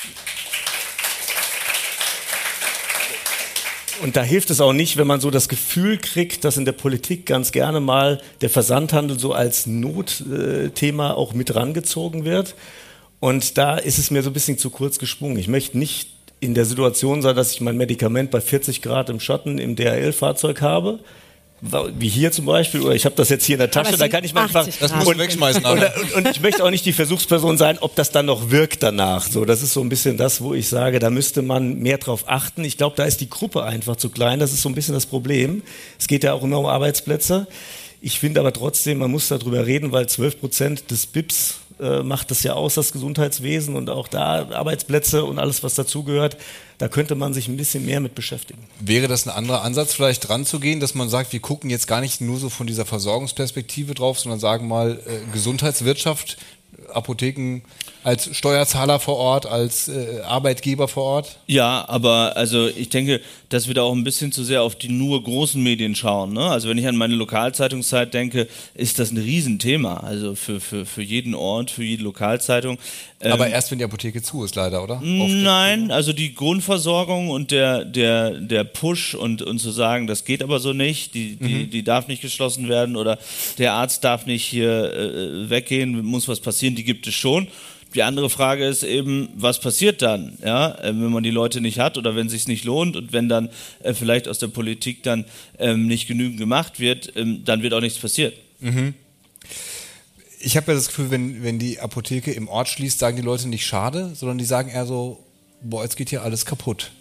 Und da hilft es auch nicht, wenn man so das Gefühl kriegt, dass in der Politik ganz gerne mal der Versandhandel so als Notthema auch mit rangezogen wird. Und da ist es mir so ein bisschen zu kurz gesprungen. Ich möchte nicht in der Situation sein, dass ich mein Medikament bei 40 Grad im Schatten im DHL-Fahrzeug habe, wie hier zum Beispiel, oder ich habe das jetzt hier in der Tasche, da kann ich mal einfach... Das muss man wegschmeißen. Und ich möchte auch nicht die Versuchsperson sein, ob das dann noch wirkt danach. So, das ist so ein bisschen das, wo ich sage, da müsste man mehr drauf achten. Ich glaube, da ist die Gruppe einfach zu klein, das ist so ein bisschen das Problem. Es geht ja auch immer um Arbeitsplätze. Ich finde aber trotzdem, man muss darüber reden, weil 12% des BIPs macht das ja aus, das Gesundheitswesen, und auch da Arbeitsplätze und alles, was dazugehört, da könnte man sich ein bisschen mehr mit beschäftigen. Wäre das ein anderer Ansatz, vielleicht dran zu gehen, dass man sagt, wir gucken jetzt gar nicht nur so von dieser Versorgungsperspektive drauf, sondern sagen mal Gesundheitswirtschaft, Apotheken als Steuerzahler vor Ort, als Arbeitgeber vor Ort? Ja, aber also ich denke, dass wir da auch ein bisschen zu sehr auf die nur großen Medien schauen. Ne? Also wenn ich an meine Lokalzeitungszeit denke, ist das ein Riesenthema. Also für jeden Ort, für jede Lokalzeitung. Aber erst wenn die Apotheke zu ist, leider, oder? Nein, also die Grundversorgung und der Push und zu sagen, das geht aber so nicht, die darf nicht geschlossen werden oder der Arzt darf nicht hier weggehen, muss was passieren, die gibt es schon. Die andere Frage ist eben, was passiert dann, ja, wenn man die Leute nicht hat oder wenn es sich nicht lohnt und wenn dann vielleicht aus der Politik dann nicht genügend gemacht wird, dann wird auch nichts passiert. Mhm. Ich habe ja das Gefühl, wenn die Apotheke im Ort schließt, sagen die Leute nicht schade, sondern die sagen eher so, boah, jetzt geht hier alles kaputt.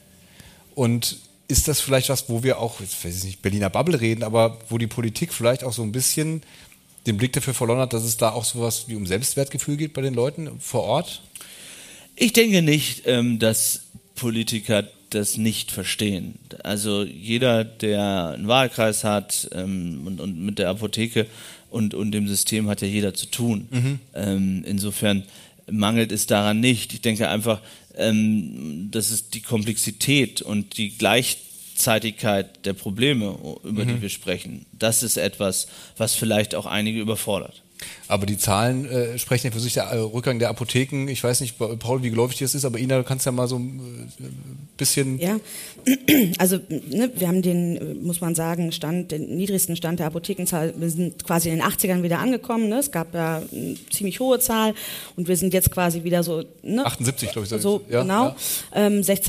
Und ist das vielleicht was, wo wir auch, jetzt weiß ich nicht, Berliner Bubble reden, aber wo die Politik vielleicht auch so ein bisschen den Blick dafür verloren hat, dass es da auch sowas wie um Selbstwertgefühl geht bei den Leuten vor Ort? Ich denke nicht, dass Politiker das nicht verstehen. Also jeder, der einen Wahlkreis hat und mit der Apotheke und dem System hat ja jeder zu tun. Insofern mangelt es daran nicht. Ich denke einfach, das ist die Komplexität und die Gleichzeitigkeit der Probleme, über die wir sprechen. Das ist etwas, was vielleicht auch einige überfordert. Aber die Zahlen sprechen ja für sich, der Rückgang der Apotheken. Ich weiß nicht, Paul, wie geläufig das ist, aber Ina, du kannst ja mal so ein bisschen... Ja, also wir haben den, muss man sagen, den niedrigsten Stand der Apothekenzahl. Wir sind quasi in den 80ern wieder angekommen. Ne? Es gab ja eine ziemlich hohe Zahl und wir sind jetzt quasi wieder so... 78, glaube ich. So, ja, genau. Ja.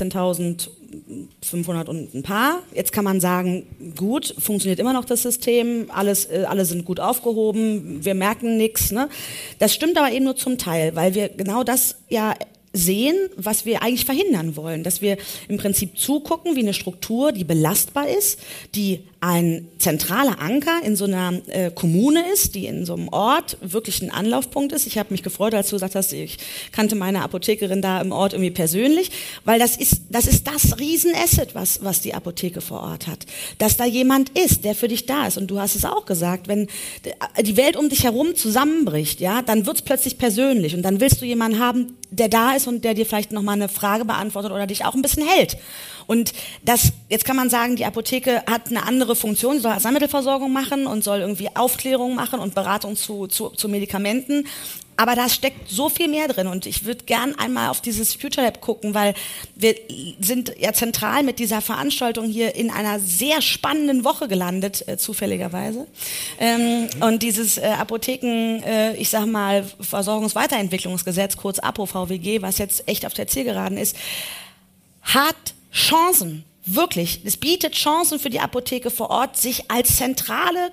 16.500 und ein paar. Jetzt kann man sagen, gut, funktioniert immer noch das System, alle sind gut aufgehoben, wir merken nichts. Ne? Das stimmt aber eben nur zum Teil, weil wir genau das ja sehen, was wir eigentlich verhindern wollen. Dass wir im Prinzip zugucken, wie eine Struktur, die belastbar ist, die ein zentraler Anker in so einer Kommune ist, die in so einem Ort wirklich ein Anlaufpunkt ist. Ich habe mich gefreut, als du gesagt hast, ich kannte meine Apothekerin da im Ort irgendwie persönlich, weil das ist das Riesenasset, was die Apotheke vor Ort hat. Dass da jemand ist, der für dich da ist. Und du hast es auch gesagt, wenn die Welt um dich herum zusammenbricht, ja, dann wird's plötzlich persönlich und dann willst du jemanden haben, der da ist und der dir vielleicht nochmal eine Frage beantwortet oder dich auch ein bisschen hält. Und jetzt kann man sagen, die Apotheke hat eine andere Funktion, sie soll Arzneimittelversorgung machen und soll irgendwie Aufklärung machen und Beratung zu Medikamenten. Aber da steckt so viel mehr drin und ich würde gern einmal auf dieses Future Lab gucken, weil wir sind ja zentral mit dieser Veranstaltung hier in einer sehr spannenden Woche gelandet, zufälligerweise. Und dieses ich sag mal, Versorgungsweiterentwicklungsgesetz, kurz APO-VWG, was jetzt echt auf der Zielgeraden ist, hat Chancen. Wirklich, es bietet Chancen für die Apotheke vor Ort, sich als zentrale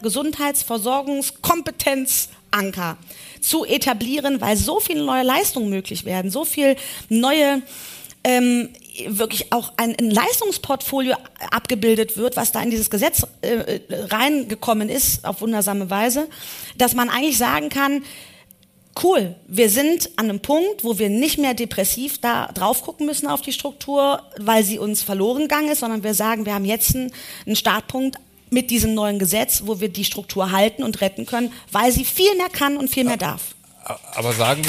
Gesundheitsversorgungskompetenzanker zu etablieren, weil so viele neue Leistungen möglich werden, so viel neue wirklich auch ein Leistungsportfolio abgebildet wird, was da in dieses Gesetz reingekommen ist, auf wundersame Weise, dass man eigentlich sagen kann, cool, wir sind an einem Punkt, wo wir nicht mehr depressiv da drauf gucken müssen auf die Struktur, weil sie uns verloren gegangen ist, sondern wir sagen, wir haben jetzt einen Startpunkt mit diesem neuen Gesetz, wo wir die Struktur halten und retten können, weil sie viel mehr kann und viel mehr darf. Aber sagen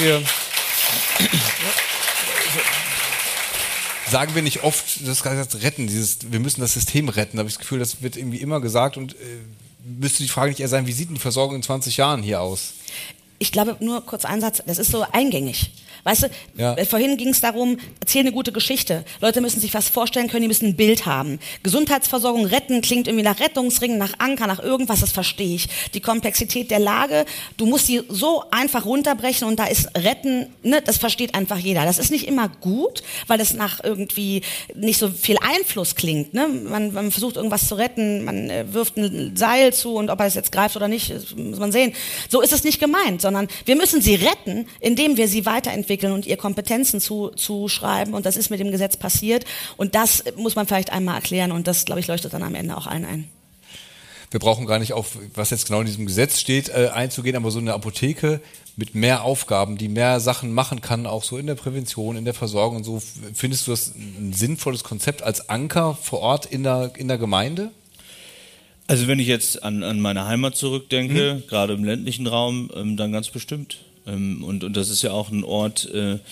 wir nicht oft, das heißt retten, wir müssen das System retten, da habe ich das Gefühl, das wird irgendwie immer gesagt und müsste die Frage nicht eher sein, wie sieht denn die Versorgung in 20 Jahren hier aus? Ich glaube, nur kurz ein Satz, das ist so eingängig. Weißt du, ja. Vorhin ging es darum, erzähl eine gute Geschichte. Leute müssen sich was vorstellen können, die müssen ein Bild haben. Gesundheitsversorgung retten klingt irgendwie nach Rettungsring, nach Anker, nach irgendwas, das verstehe ich. Die Komplexität der Lage, du musst die so einfach runterbrechen und da ist retten, ne, das versteht einfach jeder. Das ist nicht immer gut, weil das nach irgendwie nicht so viel Einfluss klingt. Ne? Man versucht irgendwas zu retten, man wirft ein Seil zu und ob er es jetzt greift oder nicht, muss man sehen. So ist es nicht gemeint, sondern wir müssen sie retten, indem wir sie weiterentwickeln und ihr Kompetenzen zuschreiben und das ist mit dem Gesetz passiert und das muss man vielleicht einmal erklären und das, glaube ich, leuchtet dann am Ende auch allen ein. Wir brauchen gar nicht auf, was jetzt genau in diesem Gesetz steht, einzugehen, aber so eine Apotheke mit mehr Aufgaben, die mehr Sachen machen kann, auch so in der Prävention, in der Versorgung und so, findest du das ein sinnvolles Konzept als Anker vor Ort in der Gemeinde? Also wenn ich jetzt an meine Heimat zurückdenke, gerade im ländlichen Raum, dann ganz bestimmt. Und das ist ja auch ein Ort,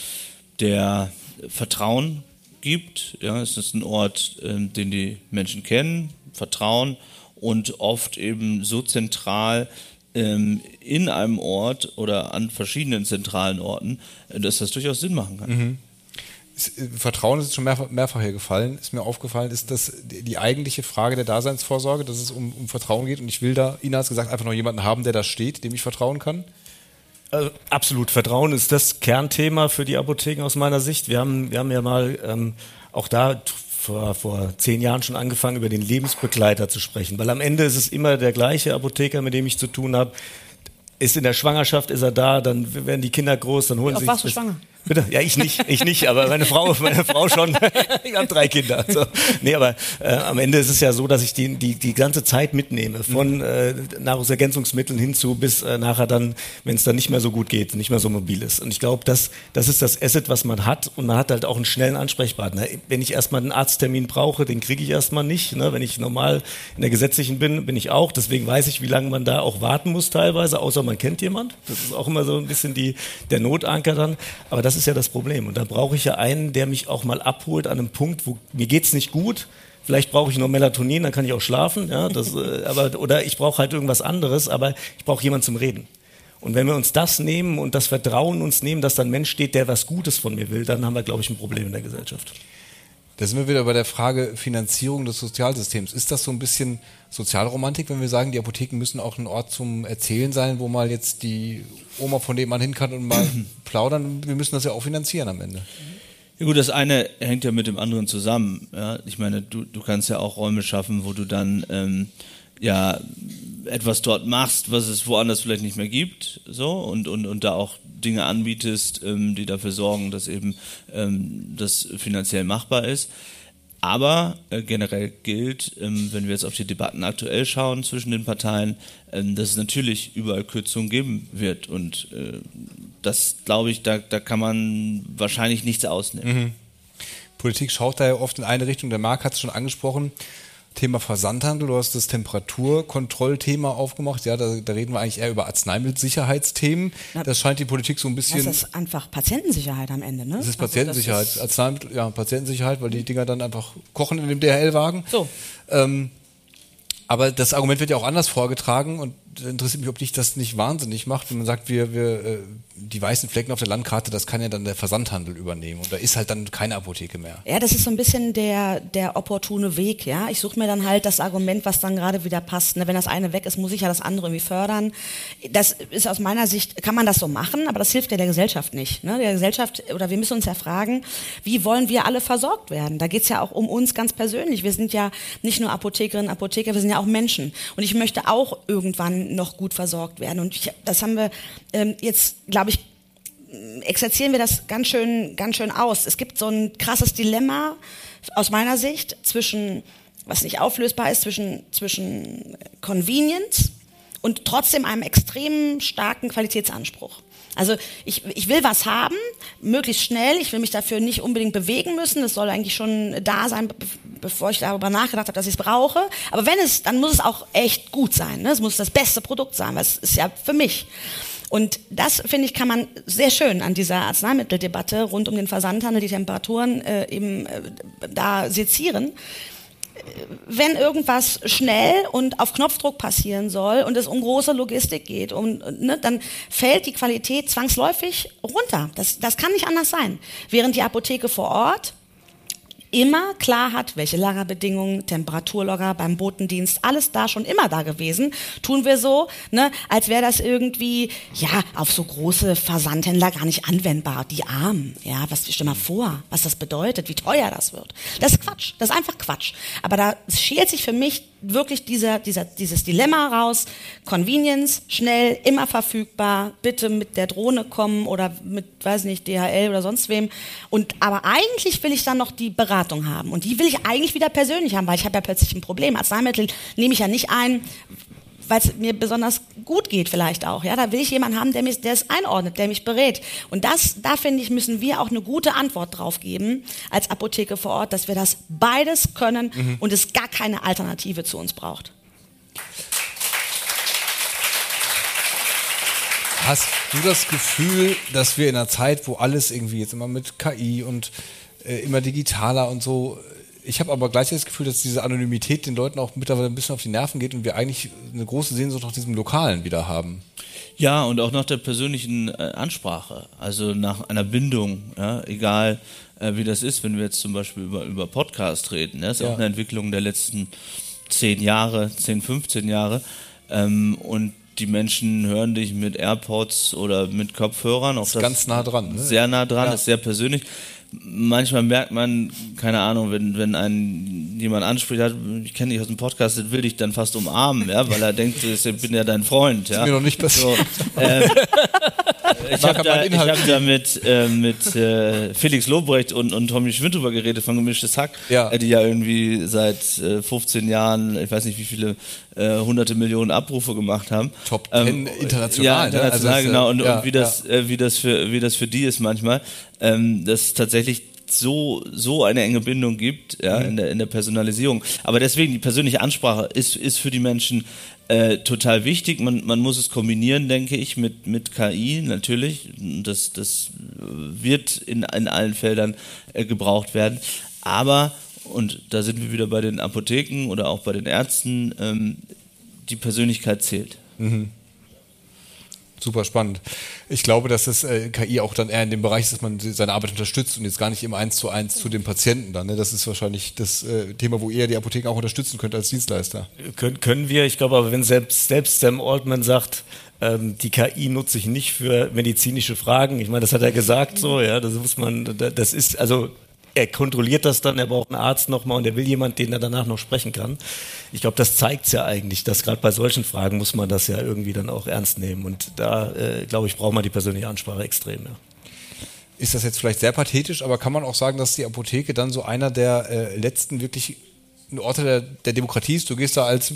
der Vertrauen gibt. Ja, es ist ein Ort, den die Menschen kennen, vertrauen und oft eben so zentral in einem Ort oder an verschiedenen zentralen Orten, dass das durchaus Sinn machen kann. Mhm. Vertrauen ist schon mehrfach hier gefallen, ist mir aufgefallen, ist das die eigentliche Frage der Daseinsvorsorge, dass es um Vertrauen geht und ich will da, Ina hat es gesagt, einfach noch jemanden haben, der da steht, dem ich vertrauen kann? Also absolut, Vertrauen ist das Kernthema für die Apotheken aus meiner Sicht. Wir haben ja mal auch da vor 10 Jahren schon angefangen, über den Lebensbegleiter zu sprechen, weil am Ende ist es immer der gleiche Apotheker, mit dem ich zu tun habe. Ist in der Schwangerschaft, ist er da, dann werden die Kinder groß, dann holen sie sich... Warst du schwanger? Bitte? Ja, ich nicht, aber meine Frau schon. Ich habe 3 Kinder. So. Nee, aber am Ende ist es ja so, dass ich die ganze Zeit mitnehme, von Nahrungsergänzungsmitteln hinzu bis nachher dann, wenn es dann nicht mehr so gut geht, nicht mehr so mobil ist. Und ich glaube, das ist das Asset, was man hat und man hat halt auch einen schnellen Ansprechpartner. Wenn ich erstmal einen Arzttermin brauche, den kriege ich erstmal nicht. Ne? Wenn ich normal in der gesetzlichen bin ich auch. Deswegen weiß ich, wie lange man da auch warten muss teilweise, außer man kennt jemand. Das ist auch immer so ein bisschen der Notanker dann. Aber das ist ja das Problem. Und da brauche ich ja einen, der mich auch mal abholt an einem Punkt, wo mir geht's nicht gut. Vielleicht brauche ich noch Melatonin, dann kann ich auch schlafen. Ja, oder ich brauche halt irgendwas anderes, aber ich brauche jemanden zum Reden. Und wenn wir uns das nehmen und das Vertrauen uns nehmen, dass da ein Mensch steht, der was Gutes von mir will, dann haben wir, glaube ich, ein Problem in der Gesellschaft. Da sind wir wieder bei der Frage Finanzierung des Sozialsystems. Ist das so ein bisschen Sozialromantik, wenn wir sagen, die Apotheken müssen auch ein Ort zum Erzählen sein, wo mal jetzt die Oma von nebenan hin kann und mal plaudern? Wir müssen das ja auch finanzieren am Ende. Ja gut, das eine hängt ja mit dem anderen zusammen. Ja? Ich meine, du kannst ja auch Räume schaffen, wo du dann etwas dort machst, was es woanders vielleicht nicht mehr gibt, so und da auch Dinge anbietest, die dafür sorgen, dass eben das finanziell machbar ist. Aber generell gilt, wenn wir jetzt auf die Debatten aktuell schauen zwischen den Parteien, dass es natürlich überall Kürzungen geben wird und das, glaube ich, da kann man wahrscheinlich nichts ausnehmen. Mhm. Politik schaut da ja oft in eine Richtung, der Marc hat es schon angesprochen, Thema Versandhandel, du hast das Temperaturkontrollthema aufgemacht, ja, da reden wir eigentlich eher über Arzneimittelsicherheitsthemen. Das scheint die Politik so ein bisschen... Das ist einfach Patientensicherheit am Ende, ne? Das ist Patientensicherheit, also Arzneimittel, ja, Patientensicherheit, weil die Dinger dann einfach kochen in dem DHL-Wagen. So. Aber das Argument wird ja auch anders vorgetragen und interessiert mich, ob dich das nicht wahnsinnig macht, wenn man sagt, wir die weißen Flecken auf der Landkarte, das kann ja dann der Versandhandel übernehmen und da ist halt dann keine Apotheke mehr. Ja, das ist so ein bisschen der opportune Weg, ja. Ich suche mir dann halt das Argument, was dann gerade wieder passt. Ne? Wenn das eine weg ist, muss ich ja das andere irgendwie fördern. Das ist aus meiner Sicht, kann man das so machen, aber das hilft ja der Gesellschaft nicht. Ne? Der Gesellschaft, oder wir müssen uns ja fragen, wie wollen wir alle versorgt werden? Da geht's ja auch um uns ganz persönlich. Wir sind ja nicht nur Apothekerinnen, Apotheker, wir sind ja auch Menschen. Und ich möchte auch irgendwann noch gut versorgt werden. Und das haben wir jetzt, glaube ich, exerzieren wir das ganz schön aus. Es gibt so ein krasses Dilemma aus meiner Sicht zwischen, was nicht auflösbar ist, zwischen Convenience und trotzdem einem extrem starken Qualitätsanspruch. Also ich will was haben, möglichst schnell, ich will mich dafür nicht unbedingt bewegen müssen, das soll eigentlich schon da sein, bevor ich darüber nachgedacht habe, dass ich es brauche. Aber wenn es, dann muss es auch echt gut sein, ne? Es muss das beste Produkt sein, weil es ist ja für mich. Und das, finde ich, kann man sehr schön an dieser Arzneimitteldebatte rund um den Versandhandel, die Temperaturen da sezieren. Wenn irgendwas schnell und auf Knopfdruck passieren soll und es um große Logistik geht, dann fällt die Qualität zwangsläufig runter. Das kann nicht anders sein. Während die Apotheke vor Ort immer klar hat, welche Lagerbedingungen, Temperaturlogger beim Botendienst, alles da schon immer da gewesen, tun wir so, ne, als wäre das irgendwie, ja, auf so große Versandhändler gar nicht anwendbar. Die Armen, ja, stell mal vor, was das bedeutet, wie teuer das wird. Das ist Quatsch, das ist einfach Quatsch. Aber da schält sich für mich wirklich dieses Dilemma raus, Convenience, schnell, immer verfügbar, bitte mit der Drohne kommen oder mit, weiß nicht, DHL oder sonst wem. Aber eigentlich will ich dann noch die Beratung haben und die will ich eigentlich wieder persönlich haben, weil ich habe ja plötzlich ein Problem. Arzneimittel nehme ich ja nicht ein, weil es mir besonders gut geht vielleicht auch. Ja, da will ich jemanden haben, der es einordnet, der mich berät. Und da finde ich, müssen wir auch eine gute Antwort drauf geben als Apotheke vor Ort, dass wir das beides können und es gar keine Alternative zu uns braucht. Hast du das Gefühl, dass wir in einer Zeit, wo alles irgendwie jetzt immer mit KI und immer digitaler und so, ich habe aber gleichzeitig das Gefühl, dass diese Anonymität den Leuten auch mittlerweile ein bisschen auf die Nerven geht und wir eigentlich eine große Sehnsucht nach diesem Lokalen wieder haben. Ja, und auch nach der persönlichen Ansprache, also nach einer Bindung, ja, egal wie das ist, wenn wir jetzt zum Beispiel über Podcast reden. Das ist auch eine Entwicklung der letzten 10, 15 Jahre. Und die Menschen hören dich mit AirPods oder mit Kopfhörern. Ist ganz nah dran. Ne? Sehr nah dran, ist sehr persönlich. Manchmal merkt man, keine Ahnung, wenn einen jemand anspricht, ich kenne dich aus dem Podcast, das will dich dann fast umarmen, ja, weil er denkt, ich bin ja dein Freund. Ja. Das ist mir noch nicht passiert. So, ich habe da mit Felix Lobrecht und Tommy Schmidt drüber geredet von Gemischtes Hack, die ja irgendwie seit 15 Jahren, ich weiß nicht wie viele, hunderte Millionen Abrufe gemacht haben. Top 10 international. Ja, international, also genau. Und wie das für die ist manchmal, dass es tatsächlich so eine enge Bindung gibt, ja, in der Personalisierung. Aber deswegen, die persönliche Ansprache ist für die Menschen total wichtig. Man muss es kombinieren, denke ich, mit KI natürlich. Das wird in allen Feldern gebraucht werden. Aber, und da sind wir wieder bei den Apotheken oder auch bei den Ärzten, die Persönlichkeit zählt. Mhm. Super spannend. Ich glaube, dass das KI auch dann eher in dem Bereich ist, dass man seine Arbeit unterstützt und jetzt gar nicht im 1:1 zu dem Patienten dann. Ne? Das ist wahrscheinlich das Thema, wo ihr die Apotheken auch unterstützen könnt als Dienstleister. Können wir, ich glaube aber, wenn selbst Sam Altman sagt, die KI nutze ich nicht für medizinische Fragen, ich meine, das hat er gesagt so, ja, das ist, also er kontrolliert das dann, er braucht einen Arzt nochmal und er will jemanden, den er danach noch sprechen kann. Ich glaube, das zeigt es ja eigentlich, dass gerade bei solchen Fragen muss man das ja irgendwie dann auch ernst nehmen. Und da, glaube ich, braucht man die persönliche Ansprache extrem. Ja. Ist das jetzt vielleicht sehr pathetisch, aber kann man auch sagen, dass die Apotheke dann so einer der letzten wirklich Orte der Demokratie ist? Du gehst da als...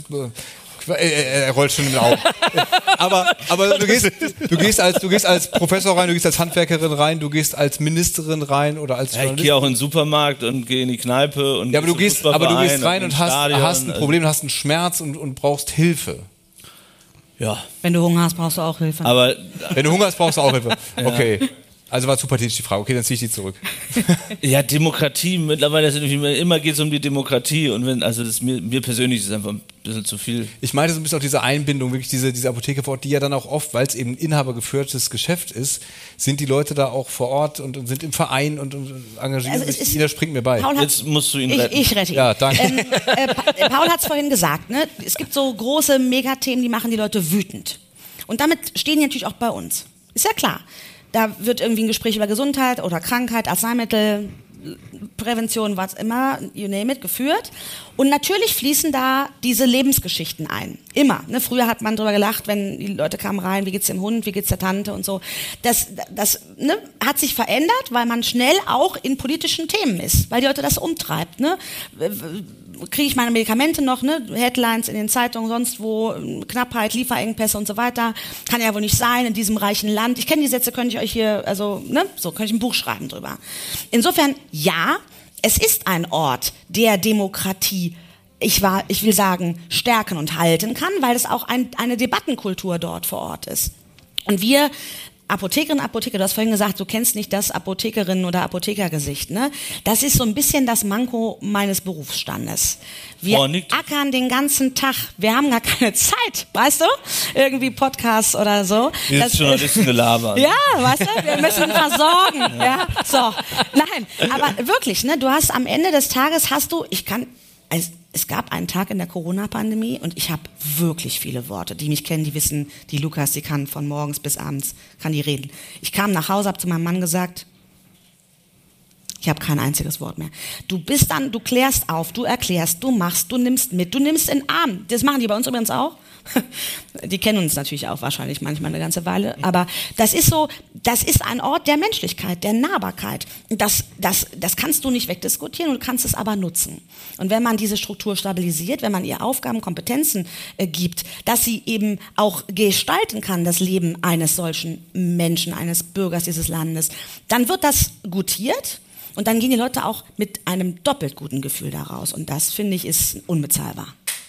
er rollt schon in den Augen. aber du gehst als Professor rein, du gehst als Handwerkerin rein, du gehst als Ministerin rein oder als Journalist. Ich gehe auch in den Supermarkt und gehe in die Kneipe und aber du gehst rein und hast ein Problem, hast einen Schmerz und brauchst Hilfe. Ja. Wenn du Hunger hast, brauchst du auch Hilfe. Aber wenn du Hunger hast, brauchst du auch Hilfe. Okay. Also war zu pathetisch die Frage. Okay, dann ziehe ich die zurück. Ja, Demokratie, mittlerweile immer geht es um die Demokratie und mir persönlich ist es einfach ein bisschen zu viel. Ich meinte so ein bisschen auch diese Einbindung, wirklich diese Apotheke vor Ort, die ja dann auch oft, weil es eben ein inhabergeführtes Geschäft ist, sind die Leute da auch vor Ort und sind im Verein und engagieren sich. Jeder springt mir bei. Jetzt musst du ihn retten. Ich rette ihn. Ja, danke. Paul hat es vorhin gesagt, ne? Es gibt so große Megathemen, die machen die Leute wütend. Und damit stehen die natürlich auch bei uns. Ist ja klar. Da wird irgendwie ein Gespräch über Gesundheit oder Krankheit, Arzneimittel, Prävention, was immer, you name it, geführt. Und natürlich fließen da diese Lebensgeschichten ein. Immer. Ne? Früher hat man drüber gelacht, wenn die Leute kamen rein, wie geht's dem Hund, wie geht's der Tante und so. Das hat sich verändert, weil man schnell auch in politischen Themen ist, weil die Leute das umtreibt. Ne? Kriege ich meine Medikamente noch, ne? Headlines in den Zeitungen, sonst wo, Knappheit, Lieferengpässe und so weiter. Kann ja wohl nicht sein in diesem reichen Land. Ich kenne die Sätze, könnte ich euch hier, könnte ich ein Buch schreiben drüber. Insofern, ja, es ist ein Ort der Demokratie, ich will sagen, stärken und halten kann, weil es auch eine Debattenkultur dort vor Ort ist. Und wir Apothekerinnen, Apotheker, du hast vorhin gesagt, du kennst nicht das Apothekerinnen- oder Apothekergesicht, ne? Das ist so ein bisschen das Manko meines Berufsstandes. Wir ackern den ganzen Tag, wir haben gar keine Zeit, weißt du? Irgendwie Podcasts oder so. Jetzt Journalistengelaber. Ja, weißt du, wir müssen versorgen, ja, so. Nein, aber wirklich, ne? Du hast am Ende des Tages es gab einen Tag in der Corona-Pandemie und ich habe wirklich viele Worte. Die mich kennen, die wissen, die Lukas, die kann von morgens bis abends, kann die reden. Ich kam nach Hause, habe zu meinem Mann gesagt, ich habe kein einziges Wort mehr. Du klärst auf, du erklärst, du machst, du nimmst mit, du nimmst in den Arm. Das machen die bei uns übrigens auch. Die kennen uns natürlich auch wahrscheinlich manchmal eine ganze Weile, aber das ist ein Ort der Menschlichkeit, der Nahbarkeit. Das kannst du nicht wegdiskutieren und kannst es aber nutzen. Und wenn man diese Struktur stabilisiert, wenn man ihr Aufgaben, Kompetenzen gibt, dass sie eben auch gestalten kann, das Leben eines solchen Menschen, eines Bürgers dieses Landes, dann wird das gutiert und dann gehen die Leute auch mit einem doppelt guten Gefühl da raus. Und das, finde ich, ist unbezahlbar.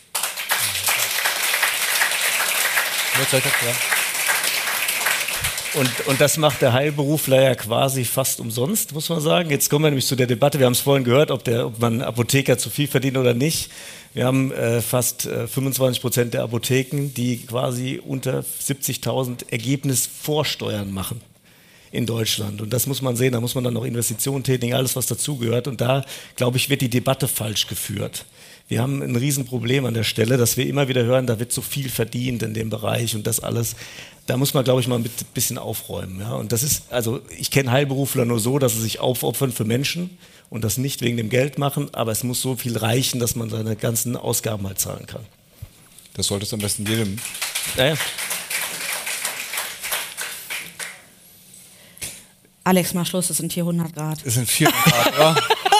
Und das macht der Heilberufler ja quasi fast umsonst, muss man sagen. Jetzt kommen wir nämlich zu der Debatte, wir haben es vorhin gehört, ob man Apotheker zu viel verdient oder nicht. Wir haben fast 25% der Apotheken, die quasi unter 70.000 Ergebnisvorsteuern machen in Deutschland. Und das muss man sehen, da muss man dann noch Investitionen tätigen, alles was dazugehört. Und da, glaube ich, wird die Debatte falsch geführt. Wir haben ein Riesenproblem an der Stelle, dass wir immer wieder hören, da wird so viel verdient in dem Bereich und das alles. Da muss man, glaube ich, mal ein bisschen aufräumen. Ja? Und das ist, also ich kenne Heilberufler nur so, dass sie sich aufopfern für Menschen und das nicht wegen dem Geld machen, aber es muss so viel reichen, dass man seine ganzen Ausgaben halt zahlen kann. Das sollte es am besten jedem. Ja. Alex, mach Schluss, es sind hier 100 Grad. Es sind 400 Grad, oder?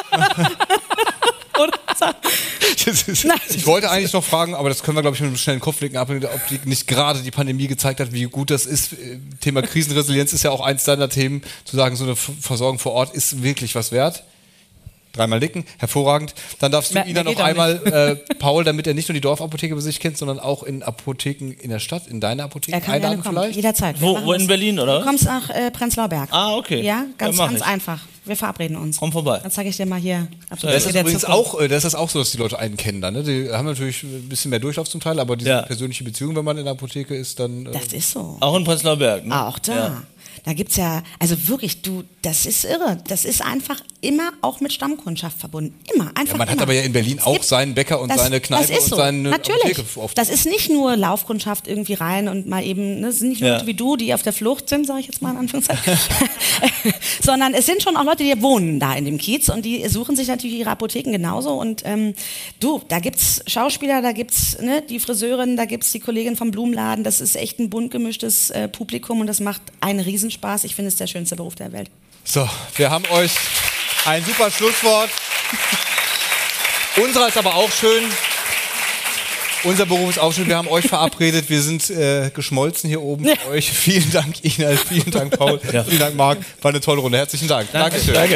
Ich wollte eigentlich noch fragen, aber das können wir, glaube ich, mit einem schnellen Kopfnicken abhängen, ob nicht gerade die Pandemie gezeigt hat, wie gut das ist. Thema Krisenresilienz ist ja auch eins deiner Themen, zu sagen, so eine Versorgung vor Ort ist wirklich was wert. Dreimal nicken, hervorragend. Dann darfst du ihn dann noch einmal, Paul, damit er nicht nur die Dorfapotheke bei sich kennt, sondern auch in Apotheken in der Stadt, in deine Apotheke einladen vielleicht? Jederzeit. Wo in Berlin, oder? Du kommst nach Prenzlauer Berg. Ah, okay. Ja, ganz einfach. Wir verabreden uns. Komm vorbei. Dann zeige ich dir mal hier. Das ist übrigens auch, das ist auch so, dass die Leute einen kennen dann. Ne? Die haben natürlich ein bisschen mehr Durchlauf zum Teil, aber diese persönliche Beziehung, wenn man in der Apotheke ist, dann... Das ist so. Auch in Prenzlauer Berg, ne? Auch da. Ja. Da gibt's ja, also wirklich, das ist irre. Das ist einfach immer auch mit Stammkundschaft verbunden. Immer, einfach man hat aber ja in Berlin auch seinen Bäcker und seine Kneipe und seine Apotheke. Das ist nicht nur Laufkundschaft irgendwie rein und mal eben, ne, es sind nicht Leute wie du, die auf der Flucht sind, sage ich jetzt mal in Anführungszeichen, sondern es sind schon auch Leute, die wohnen da in dem Kiez und die suchen sich natürlich ihre Apotheken genauso und da gibt's Schauspieler, da gibt's die Friseurin, da gibt's die Kollegin vom Blumenladen, das ist echt ein bunt gemischtes Publikum und das macht einen Riesenspaß. Ich finde es der schönste Beruf der Welt. So, wir haben euch ein super Schlusswort. Unserer ist aber auch schön. Unser Beruf ist auch schön. Wir haben euch verabredet. Wir sind geschmolzen hier oben für euch. Vielen Dank, Ina. Vielen Dank, Paul. Vielen Dank, Marc. War eine tolle Runde. Herzlichen Dank. Dankeschön. Danke.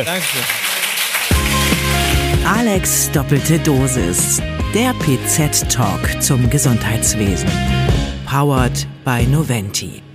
Alex doppelte Dosis. Der PZ-Talk zum Gesundheitswesen. Powered by Noventi.